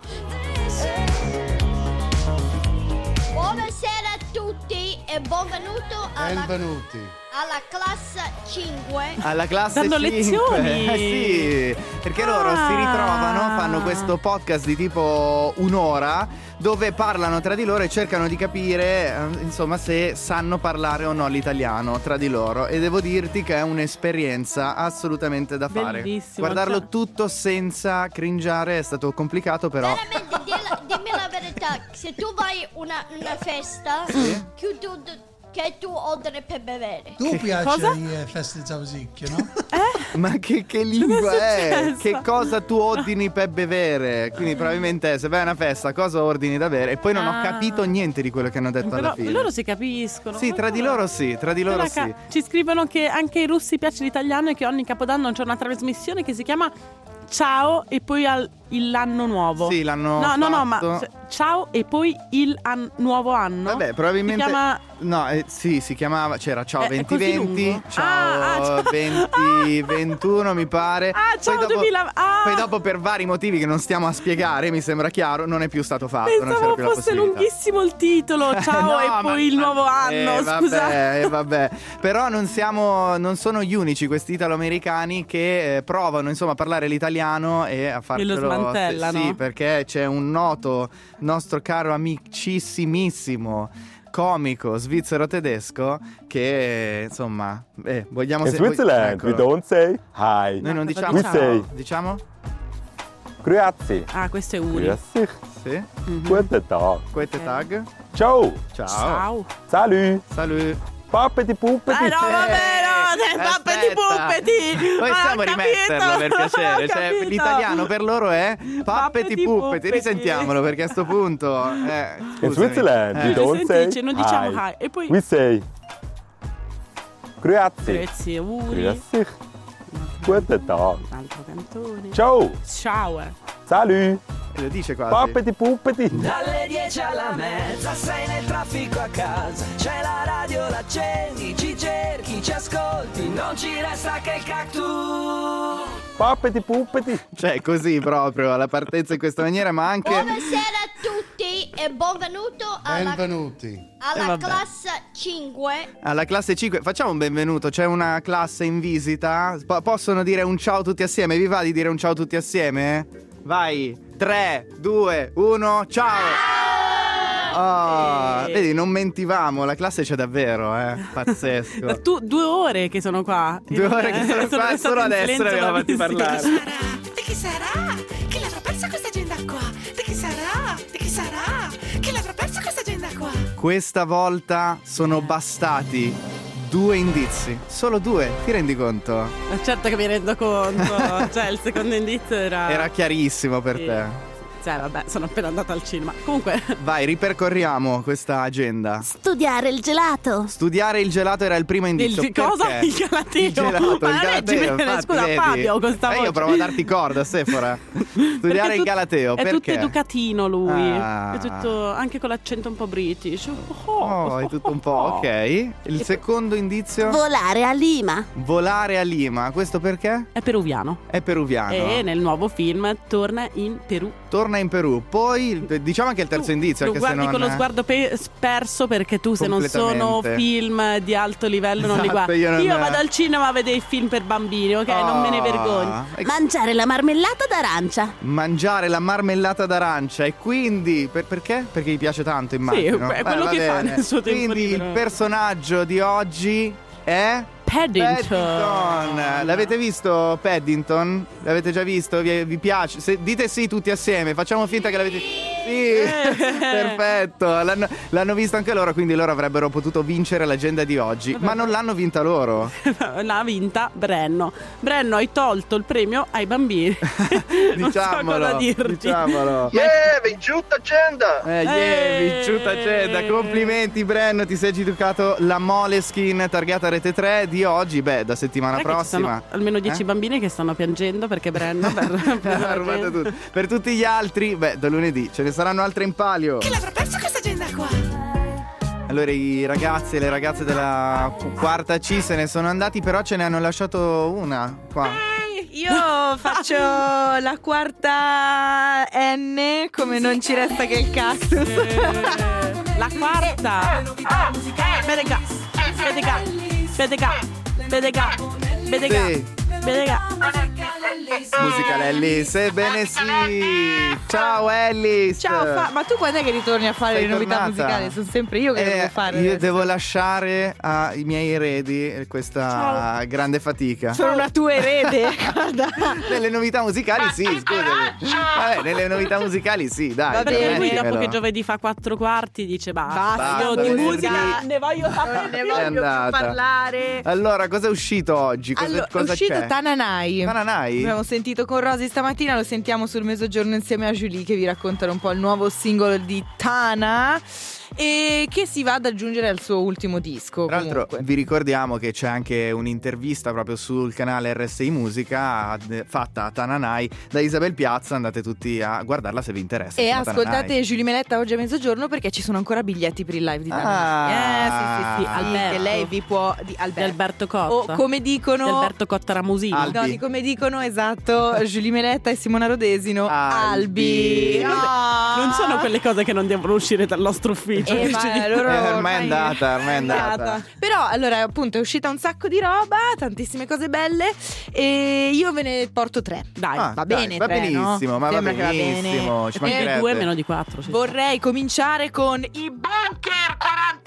S17: Buonasera a tutti e benvenuto alla,
S7: Benvenuti.
S17: alla classe cinque.
S3: Alla classe
S2: Danno
S3: cinque.
S2: lezioni.
S3: Eh sì, perché
S2: Ah.
S3: loro si ritrovano, fanno questo podcast di tipo un'ora dove parlano tra di loro e cercano di capire, eh, insomma, se sanno parlare o no l'italiano tra di loro. E devo dirti che è un'esperienza assolutamente da fare.
S2: Bellissimo,
S3: Guardarlo
S2: cioè-
S3: tutto senza cringiare è stato complicato, però.
S17: Veramente, dilla- dimmi la verità, se tu vai a una, una festa, che tu, che tu ordini per bere.
S5: Tu piace
S2: Cosa?
S5: le feste di Zausicchio, no?
S3: Ma che, che lingua
S2: Cosa è
S3: è?
S2: successo?
S3: Che cosa tu ordini per bere? Quindi probabilmente se vai a una festa cosa ordini da bere? E poi non ho
S2: Ah.
S3: capito niente di quello che hanno detto
S2: Però
S3: alla fine.
S2: loro si capiscono.
S3: Sì, tra di loro sì, tra di
S2: Se
S3: loro
S2: la ca-
S3: sì.
S2: Ci scrivono che anche ai russi piace l'italiano e che ogni capodanno c'è una trasmissione che si chiama Ciao e poi al, il l'anno nuovo.
S3: Sì, l'hanno
S2: No, no, no, ma
S3: fatto.
S2: cioè, ciao e poi il an- nuovo anno.
S3: Vabbè, probabilmente
S2: Si chiama
S3: no, eh, sì, si chiamava c'era ciao
S2: È- è così
S3: duemilaventi,
S2: lungo?
S3: ciao
S2: Ah, ah, ciao.
S3: venti ventuno mi pare.
S2: Ah, ciao
S3: poi dopo,
S2: duemila ah.
S3: poi dopo per vari motivi che non stiamo a spiegare, mi sembra chiaro, non è più stato fatto, non c'era
S2: Pensavo
S3: più la
S2: fosse
S3: possibilità.
S2: lunghissimo il titolo. Ciao
S3: No,
S2: e
S3: ma-
S2: poi il
S3: ma-
S2: nuovo anno.
S3: eh,
S2: Scusa.
S3: vabbè, eh, vabbè. Però non siamo non sono gli unici questi italo-americani che eh, provano insomma a parlare l'italiano e a farcelo.
S2: E lo smantellano.
S3: Sì, perché c'è un noto nostro caro amicissimissimo comico svizzero tedesco che insomma eh, vogliamo
S11: In
S3: se-
S11: Switzerland
S3: eccolo.
S11: we don't say hi.
S3: Noi non diciamo
S11: We
S3: ciao.
S11: say
S3: Diciamo?
S11: Grazie.
S2: Ah, questo è Uri.
S11: Grazie.
S3: Sì.
S11: Guten Tag.
S3: Quette tag.
S11: Ciao.
S3: Ciao.
S2: Ciao.
S11: Salut.
S3: Salut.
S11: Pappeti puppeti.
S2: Eh no, vabbè, no, dai, pappeti
S3: Aspetta.
S2: puppeti.
S3: Possiamo
S2: Ma ho
S3: rimetterlo
S2: capito,
S3: per piacere.
S2: ho
S3: Cioè,
S2: capito.
S3: l'italiano per loro è pappeti
S2: Pappeti
S3: puppeti.
S2: puppeti.
S3: Risentiamolo perché a sto punto. Eh,
S11: In
S3: scusami.
S11: Switzerland we
S3: Eh.
S11: don't
S2: Si
S11: say
S2: dice, non diciamo
S11: hi.
S2: hi. E poi
S11: We say Grazie.
S2: Grazie, Uri.
S11: Grazie. Guten Tag.
S2: Altro cantone.
S11: Ciao.
S2: Ciao. eh.
S11: Salut.
S3: E lo dice quasi.
S11: Pappeti puppeti.
S4: Dalle dieci alla mezza sei nel traffico a casa. C'è la radio, l'accendi, ci cerchi, ci ascolti. Non ci resta che il cactus.
S11: Pappeti puppeti.
S3: Cioè, così proprio la partenza in questa maniera, ma anche.
S17: Buonasera a tutti e benvenuto alla,
S5: Benvenuti.
S17: alla
S3: Eh, vabbè.
S17: classe cinque.
S3: Alla classe cinque, facciamo un benvenuto, c'è una classe in visita. Po- possono dire un ciao tutti assieme? Vi va di dire un ciao tutti assieme? Vai, tre, due, uno, ciao! Oh, vedi, non mentivamo, la classe c'è davvero, eh, pazzesco.
S2: Tu due ore che sono qua.
S3: Due ore che sono qua,
S2: restate
S3: solo
S2: in
S3: adesso
S2: silenzio
S3: ne abbiamo
S2: da
S3: fatti
S2: visita.
S3: parlare.
S14: Di chi sarà? Che l'avrà persa questa agenda qua? Di chi sarà? Di chi sarà? Che l'avrà persa questa agenda qua?
S3: Questa volta sono bastati due indizi, solo due, ti rendi conto?
S2: Ma certo che mi rendo conto. Cioè, il secondo indizio era.
S3: Era chiarissimo per
S2: Sì.
S3: te.
S2: Cioè, vabbè, sono appena andata al cinema. Comunque.
S3: Vai, ripercorriamo questa agenda.
S10: Studiare il gelato.
S3: Studiare il gelato era il primo indizio.
S2: Il cosa?
S3: Perché?
S2: Il galateo.
S3: Il gelato,
S2: Ma
S3: il
S2: leggi
S3: galateo.
S2: bene,
S3: infatti,
S2: scusa,
S3: vedi?
S2: Fabio, con questa
S3: Eh,
S2: voce.
S3: io provo a darti corda, Sephora. Studiare
S2: Perché
S3: il
S2: tut-
S3: galateo,
S2: È
S3: perché?
S2: tutto educatino lui.
S3: Ah.
S2: È tutto anche con l'accento un po' british.
S3: Oh, è tutto un po', ok. Il secondo indizio?
S10: Volare a Lima.
S3: Volare a Lima. Questo perché?
S2: È peruviano.
S3: È peruviano.
S2: E nel nuovo film torna in Perù.
S3: Torna in Perù. Poi diciamo anche il terzo indizio,
S2: Lo
S3: anche se
S2: guardi
S3: non
S2: con lo sguardo pe- sperso perché tu se non sono
S3: Completamente.
S2: film di alto livello non li
S3: Esatto,
S2: guardi.
S3: io
S2: Io,
S3: non-
S2: vado al cinema a vedere i film per bambini, ok? Non me ne
S3: Oh.
S2: vergogno.
S10: Mangiare la marmellata d'arancia.
S3: Mangiare la marmellata d'arancia. E quindi per- perché? Perché gli piace tanto, immagino.
S2: beh, è quello
S3: va
S2: che fa
S3: bene.
S2: nel suo tempo
S3: Quindi
S2: libero.
S3: il personaggio di oggi è
S2: Paddington.
S3: Paddington. L'avete visto Paddington? L'avete già visto? Vi, vi piace? Se, dite sì tutti assieme. Facciamo finta che l'avete. Sì, perfetto. L'hanno, l'hanno visto anche loro, quindi loro avrebbero potuto vincere l'agenda di oggi. Ma non l'hanno vinta loro.
S2: L'ha vinta Brenno. Brenno, hai tolto il premio ai bambini. Non so cosa
S3: Diciamolo.
S2: dirti.
S3: Diciamolo.
S9: Yeah, vinciuta agenda!
S3: Eh, yeah, vinciuta agenda. Complimenti, Brenno. Ti sei giocato la Moleskin targata Rete tre di oggi. Beh, da settimana
S2: Sai che ci
S3: prossima.
S2: sono almeno dieci
S3: Eh?
S2: bambini che stanno piangendo perché Brenno per, per
S3: Ha rubato tutto. Per tutti gli altri, beh, da lunedì ce ne saranno altre in palio.
S14: Che l'avrà persa questa agenda qua?
S3: Allora i ragazzi e le ragazze della quarta C se ne sono andati, però ce ne hanno lasciato una qua.
S12: Io faccio la quarta N come non ci resta che il cactus.
S2: La quarta. Medica. Medica. Bedeca, Bedeca, Bedeca,
S3: Sì.
S2: Bedeca.
S3: Musica Ellis, ebbene sì. Ciao Ellis.
S12: Ciao, fa- ma tu quando è che ritorni a fare
S3: Sei
S12: le novità
S3: tornata?
S12: musicali? Sono sempre io che
S3: Eh,
S12: devo fare.
S3: Io
S12: adesso.
S3: devo lasciare ai miei eredi questa
S12: Ciao.
S3: grande fatica.
S12: Sono una tua erede. Guarda.
S3: Nelle novità musicali sì, scusami. Vabbè, nelle novità musicali sì, dai.
S2: Va bene, lui dopo
S3: permettimelo.
S2: che giovedì fa quattro quarti dice basta,
S12: Basta,
S2: io di
S3: venerdì.
S2: musica ne voglio sapere,
S12: Ne
S3: È
S12: voglio più
S3: andata.
S12: parlare.
S3: Allora, cosa è uscito oggi? Cosa,
S12: Allora, è
S3: cosa
S12: uscito
S3: c'è?
S12: Tananai.
S3: Tananai?
S12: Abbiamo sentito con Rosy stamattina, lo sentiamo sul Mezzogiorno insieme a Julie che vi raccontano un po' il nuovo singolo di Tana e che si va ad aggiungere al suo ultimo disco.
S3: Tra l'altro
S12: comunque.
S3: vi ricordiamo che c'è anche un'intervista proprio sul canale R S I Musica ad- fatta a Tananai da Isabel Piazza, andate tutti a guardarla se vi interessa.
S12: E
S3: insomma,
S12: ascoltate
S3: Tananai.
S12: Julie Meletta oggi a mezzogiorno perché ci sono ancora biglietti per il live di Tananai.
S3: Ah.
S12: Eh sì sì sì,
S2: Alberto.
S12: che lei vi può di
S2: di
S12: Alberto.
S2: Alberto
S12: O
S2: Cotta.
S12: come dicono
S2: Di Alberto Cotta Ramusino.
S3: Albi.
S12: No, di come dicono esatto Julie Meletta e Simona Rodesino.
S3: Albi.
S12: Albi. Ah.
S2: Non sono quelle cose che non devono uscire dal nostro ufficio.
S12: Eh,
S2: che
S12: ma
S2: ci dicono.
S12: loro
S3: Eh, ormai è
S12: ormai-
S3: andata, ormai è andata.
S12: Però allora appunto è uscita un sacco di roba, tantissime cose belle e io ve ne porto tre. Dai,
S3: Ah,
S12: va
S3: dai,
S12: bene,
S3: va
S12: tre,
S3: benissimo,
S12: no?
S3: ma va
S12: Sembra che
S3: benissimo, ci
S12: bene.
S3: mancherebbe.
S2: Eh, due meno di quattro. Sì.
S12: Vorrei cominciare con i Bunker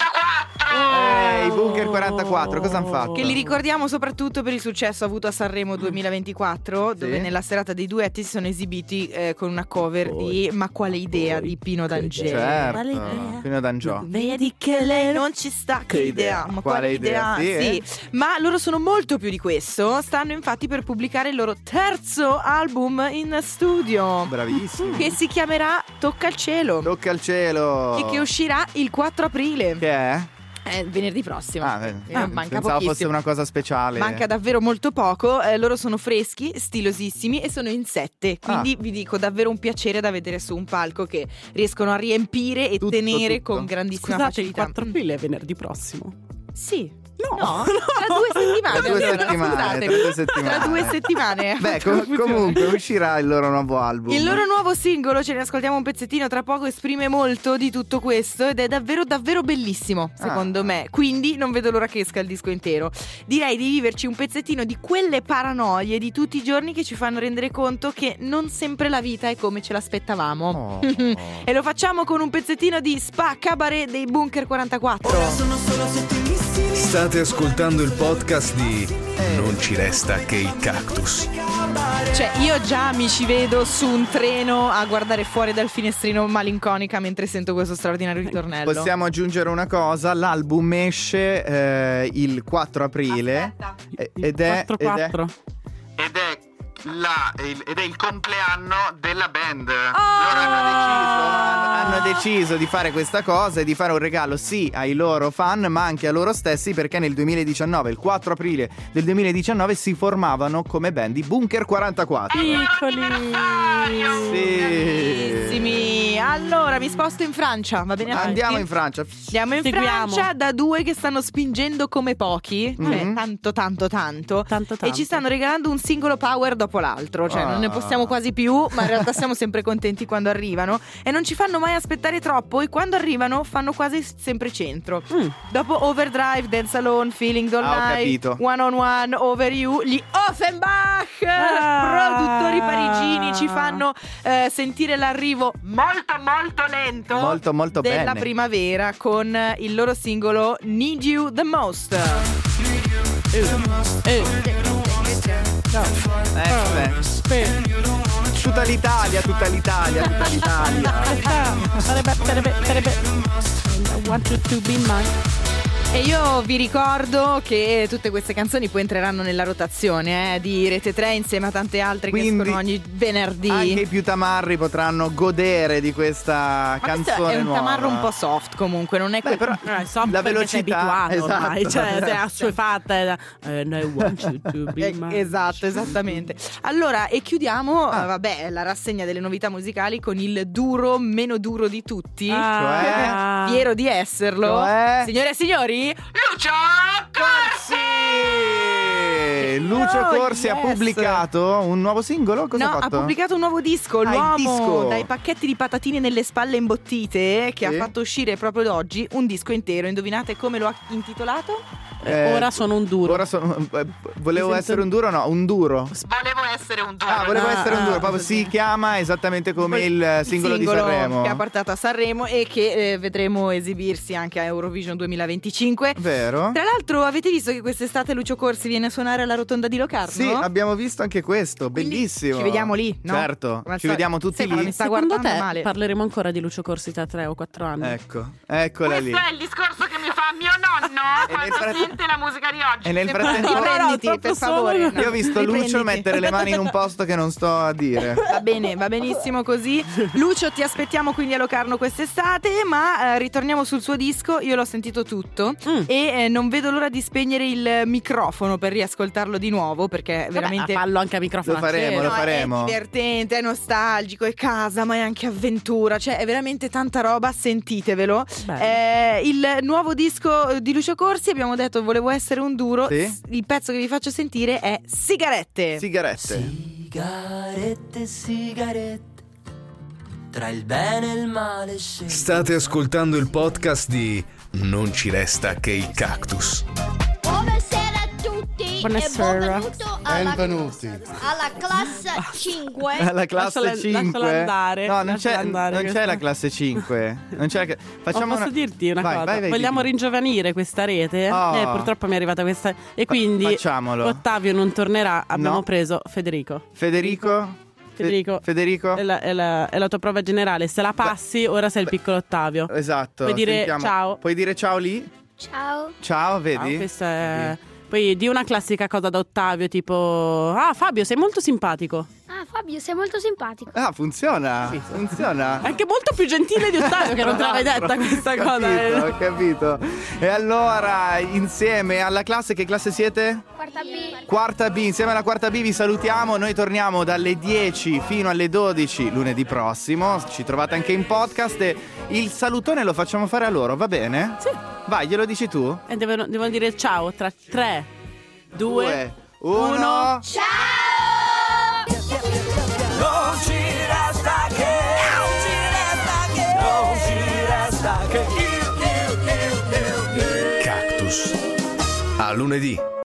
S3: Eh, i Bunker quarantaquattro, cosa hanno fatto?
S12: che li ricordiamo soprattutto per il successo avuto a Sanremo duemilaventiquattro,
S3: Sì.
S12: dove nella serata dei duetti si sono esibiti eh, con una cover di Ma quale idea di Pino D'Angelo.
S3: Certo,
S12: idea?
S3: Pino D'Angio.
S12: Vedi che lei non ci sta, che idea, ma
S3: Quale
S12: quale idea?
S3: idea? Sì,
S12: Sì, ma loro sono molto più di questo. Stanno infatti per pubblicare il loro terzo album in studio,
S3: Bravissimo.
S12: che si chiamerà Tocca al cielo
S3: Tocca al cielo.
S12: e che uscirà il quattro aprile.
S3: Che è?
S12: Eh, venerdì prossimo.
S3: Ah, eh,
S12: Eh, manca
S3: pensavo fosse
S12: pochissimo.
S3: una cosa speciale.
S12: Manca davvero molto poco, eh, loro sono freschi, stilosissimi e sono in sette, quindi
S3: Ah.
S12: vi dico davvero un piacere da vedere su un palco che riescono a riempire e
S3: Tutto,
S12: tenere
S3: tutto.
S12: con grandissima
S2: Scusate, il
S12: facilità.
S2: quattro aprile è venerdì prossimo.
S12: Sì.
S2: No,
S12: No, tra due settimane.
S3: Tra due
S12: allora,
S3: settimane,
S12: scusate.
S3: tra due settimane.
S12: Tra due settimane.
S3: Beh, com- comunque uscirà il loro nuovo album.
S12: Il loro nuovo singolo, ce ne ascoltiamo un pezzettino tra poco, esprime molto di tutto questo ed è davvero davvero bellissimo, secondo
S3: Ah.
S12: me. Quindi non vedo l'ora che esca il disco intero. Direi di viverci un pezzettino di quelle paranoie di tutti i giorni che ci fanno rendere conto che non sempre la vita è come ce l'aspettavamo.
S3: Oh.
S12: E lo facciamo con un pezzettino di Spa Cabaret dei Bunker quarantaquattro.
S6: State ascoltando il podcast di Non ci resta che il cactus.
S12: Cioè, io già mi ci vedo su un treno a guardare fuori dal finestrino malinconica mentre sento questo straordinario ritornello.
S3: Possiamo aggiungere una cosa, l'album esce eh, il quattro aprile. eh, ed è
S2: quattro
S3: ed è
S2: quattro.
S3: ed è la, il- ed è il compleanno della band.
S12: Oh!
S3: Loro hanno deciso, hanno, hanno deciso di fare questa cosa e di fare un regalo sì ai loro fan ma anche a loro stessi, perché nel duemiladiciannove, il quattro aprile del duemiladiciannove, si formavano come band i Bunker quarantaquattro.
S2: Piccoli.
S3: Sì.
S12: Bellissimi. Allora mi sposto in Francia, va bene?
S3: Andiamo
S12: avanti?
S3: in Francia.
S12: Andiamo in
S2: Seguiamo.
S12: Francia da due che stanno spingendo come pochi, cioè
S3: Mhm.
S12: tanto tanto tanto,
S2: Tanto,
S12: e
S2: tanto.
S12: ci stanno regalando un singolo power dopo l'altro, cioè non ne
S3: Ah.
S12: possiamo quasi più, ma in realtà siamo sempre contenti quando arrivano e non ci fanno mai aspettare troppo e quando arrivano fanno quasi sempre centro.
S2: Mm.
S12: Dopo Overdrive, Dance Alone, Feeling Don't
S3: Ah, ho
S12: Lie,
S3: capito.
S12: One on One, Over You, gli Offenbach,
S2: Ah.
S12: produttori parigini, ci fanno eh, sentire l'arrivo molto molto lento
S3: Molto, molto
S12: della
S3: bene.
S12: primavera con il loro singolo Need You the Most.
S2: Eh, eh.
S3: Eh, beh. Tutta l'Italia, tutta l'Italia, tutta l'Italia.
S2: Sarebbe, sarebbe, sarebbe. I want you to be mine.
S12: E io vi ricordo che tutte queste canzoni poi entreranno nella rotazione eh, di Rete tre insieme a tante altre
S3: Quindi
S12: che escono ogni venerdì.
S3: Anche i più tamarri potranno godere di questa
S12: Ma questo
S3: canzone
S12: è un
S3: nuova.
S12: tamarro un po' soft comunque, non è
S3: Beh, però
S2: Eh, so
S3: la
S2: perché sei
S3: velocità,
S2: abituato ormai,
S3: esatto.
S2: cioè sei assuefatta. And I want you to be
S12: Eh,
S2: mine.
S12: esatto, esattamente. Allora, e chiudiamo eh, vabbè, la rassegna delle novità musicali con il duro meno duro di tutti.
S2: Ah.
S12: Fiero di esserlo.
S3: Cioè?
S12: Signore e signori, Lucio
S3: Corsi! Lucio
S12: Oh,
S3: Corsi ha
S12: yes.
S3: pubblicato un nuovo singolo? Cosa
S12: No,
S3: ha
S12: ha
S3: fatto?
S12: pubblicato un nuovo disco,
S3: Ah, il
S12: l'uomo
S3: disco.
S12: dai pacchetti di patatine nelle spalle imbottite, che
S3: Sì.
S12: ha fatto uscire proprio oggi un disco intero. Indovinate come lo ha intitolato?
S2: Eh, ora sono un duro.
S3: Ora sono, eh, volevo
S2: Mi
S3: essere
S2: sento-
S3: un duro, no, un duro.
S12: Volevo essere un duro.
S3: Ah, volevo
S2: Ah,
S3: essere un duro,
S2: ah,
S3: proprio
S2: così.
S3: si chiama esattamente come il singolo, di Sanremo.
S12: che ha portato a Sanremo e che eh, vedremo esibirsi anche a Eurovision duemilaventicinque.
S3: Vero?
S12: Tra l'altro avete visto che quest'estate Lucio Corsi viene a suonare alla Rotonda di Locarno?
S3: Sì, abbiamo visto anche questo, bellissimo.
S12: ci vediamo lì, no?
S3: Certo,
S12: Come al
S3: ci
S12: solito.
S3: vediamo tutti
S12: Stefano,
S3: lì.
S12: mi sta
S2: Secondo
S12: guardando
S2: te
S12: male.
S2: parleremo ancora di Lucio Corsi tra tre o quattro anni?
S3: Ecco, eccola lì.
S14: Questo è il discorso che mi fa mio nonno quando
S3: fratt-
S14: sente la musica di oggi.
S3: E nel frattempo
S12: Riprenditi,
S2: No, no,
S12: per
S2: troppo
S12: favore.
S2: solo.
S3: io ho visto
S12: Riprenditi.
S3: Lucio mettere le mani in un posto che non sto a dire.
S12: Va bene, va benissimo così. Lucio, ti aspettiamo quindi a Locarno quest'estate, ma eh, ritorniamo sul suo disco. Io l'ho sentito tutto
S2: Mm.
S12: e eh, non vedo l'ora di spegnere il microfono per riascoltarlo di nuovo, perché è veramente
S2: Vabbè, fallo anche a microfono
S3: Lo faremo,
S2: acceso.
S3: lo
S12: No,
S3: faremo.
S12: è divertente, è nostalgico, è casa, ma è anche avventura. Cioè, è veramente tanta roba, sentitevelo.
S2: Bello.
S12: Eh, il nuovo disco di Lucio Corsi, abbiamo detto volevo essere un duro.
S3: Sì.
S12: S- Il pezzo che vi faccio sentire è Sigarette.
S3: Sigarette.
S4: Sigarette, sigarette, tra il bene e il male scegli.
S6: State ascoltando il podcast di Non ci resta che il cactus.
S17: Buonasera a tutti
S2: Buonasera.
S17: e benvenuto alla,
S1: Benvenuti.
S17: alla classe cinque.
S3: La classe
S2: Lasciala-
S3: cinque.
S2: lasciala andare,
S3: No, non
S2: lasciala
S3: c'è,
S2: andare
S3: non
S2: questa.
S3: c'è la classe cinque. Non c'è la... Facciamo
S2: Ma posso
S3: una...
S2: dirti una
S3: Vai,
S2: cosa?
S3: vai, vai,
S2: Vogliamo
S3: dimmi.
S2: ringiovanire questa rete?
S3: Oh.
S2: Eh, purtroppo mi è arrivata questa. E quindi
S3: facciamolo.
S2: Ottavio non tornerà. Abbiamo
S3: No.
S2: preso Federico.
S3: Federico?
S2: Federico.
S3: Fe- Federico?
S2: È la, è la- è la tua prova generale. Se la passi, ora sei il piccolo Ottavio.
S3: Esatto.
S2: Puoi dire
S3: sentiamo.
S2: ciao.
S3: Puoi dire ciao lì?
S17: Ciao.
S3: Ciao, vedi?
S2: Ah, questa è... Poi di una classica cosa da Ottavio, tipo: ah, Fabio, sei molto simpatico.
S17: Ah, Fabio, sei molto simpatico.
S3: Ah, funziona. Funziona.
S2: Anche molto più gentile di Ottavio, che non te l'aveai detta questa
S3: Ho
S2: cosa.
S3: capito,
S2: eh.
S3: ho capito. E allora, insieme alla classe, che classe siete?
S17: Quarta B.
S3: Quarta B, insieme alla quarta B vi salutiamo. Noi torniamo dalle dieci fino alle dodici lunedì prossimo. Ci trovate anche in podcast e il salutone lo facciamo fare a loro, va bene?
S2: Sì.
S3: Vai, glielo dici tu?
S2: E devono, devono dire ciao tra tre, due,
S3: uno.
S2: uno.
S4: Non ci resta che, non ci resta che, non ci resta che io, io, io, io, io.
S6: Cactus. A lunedì.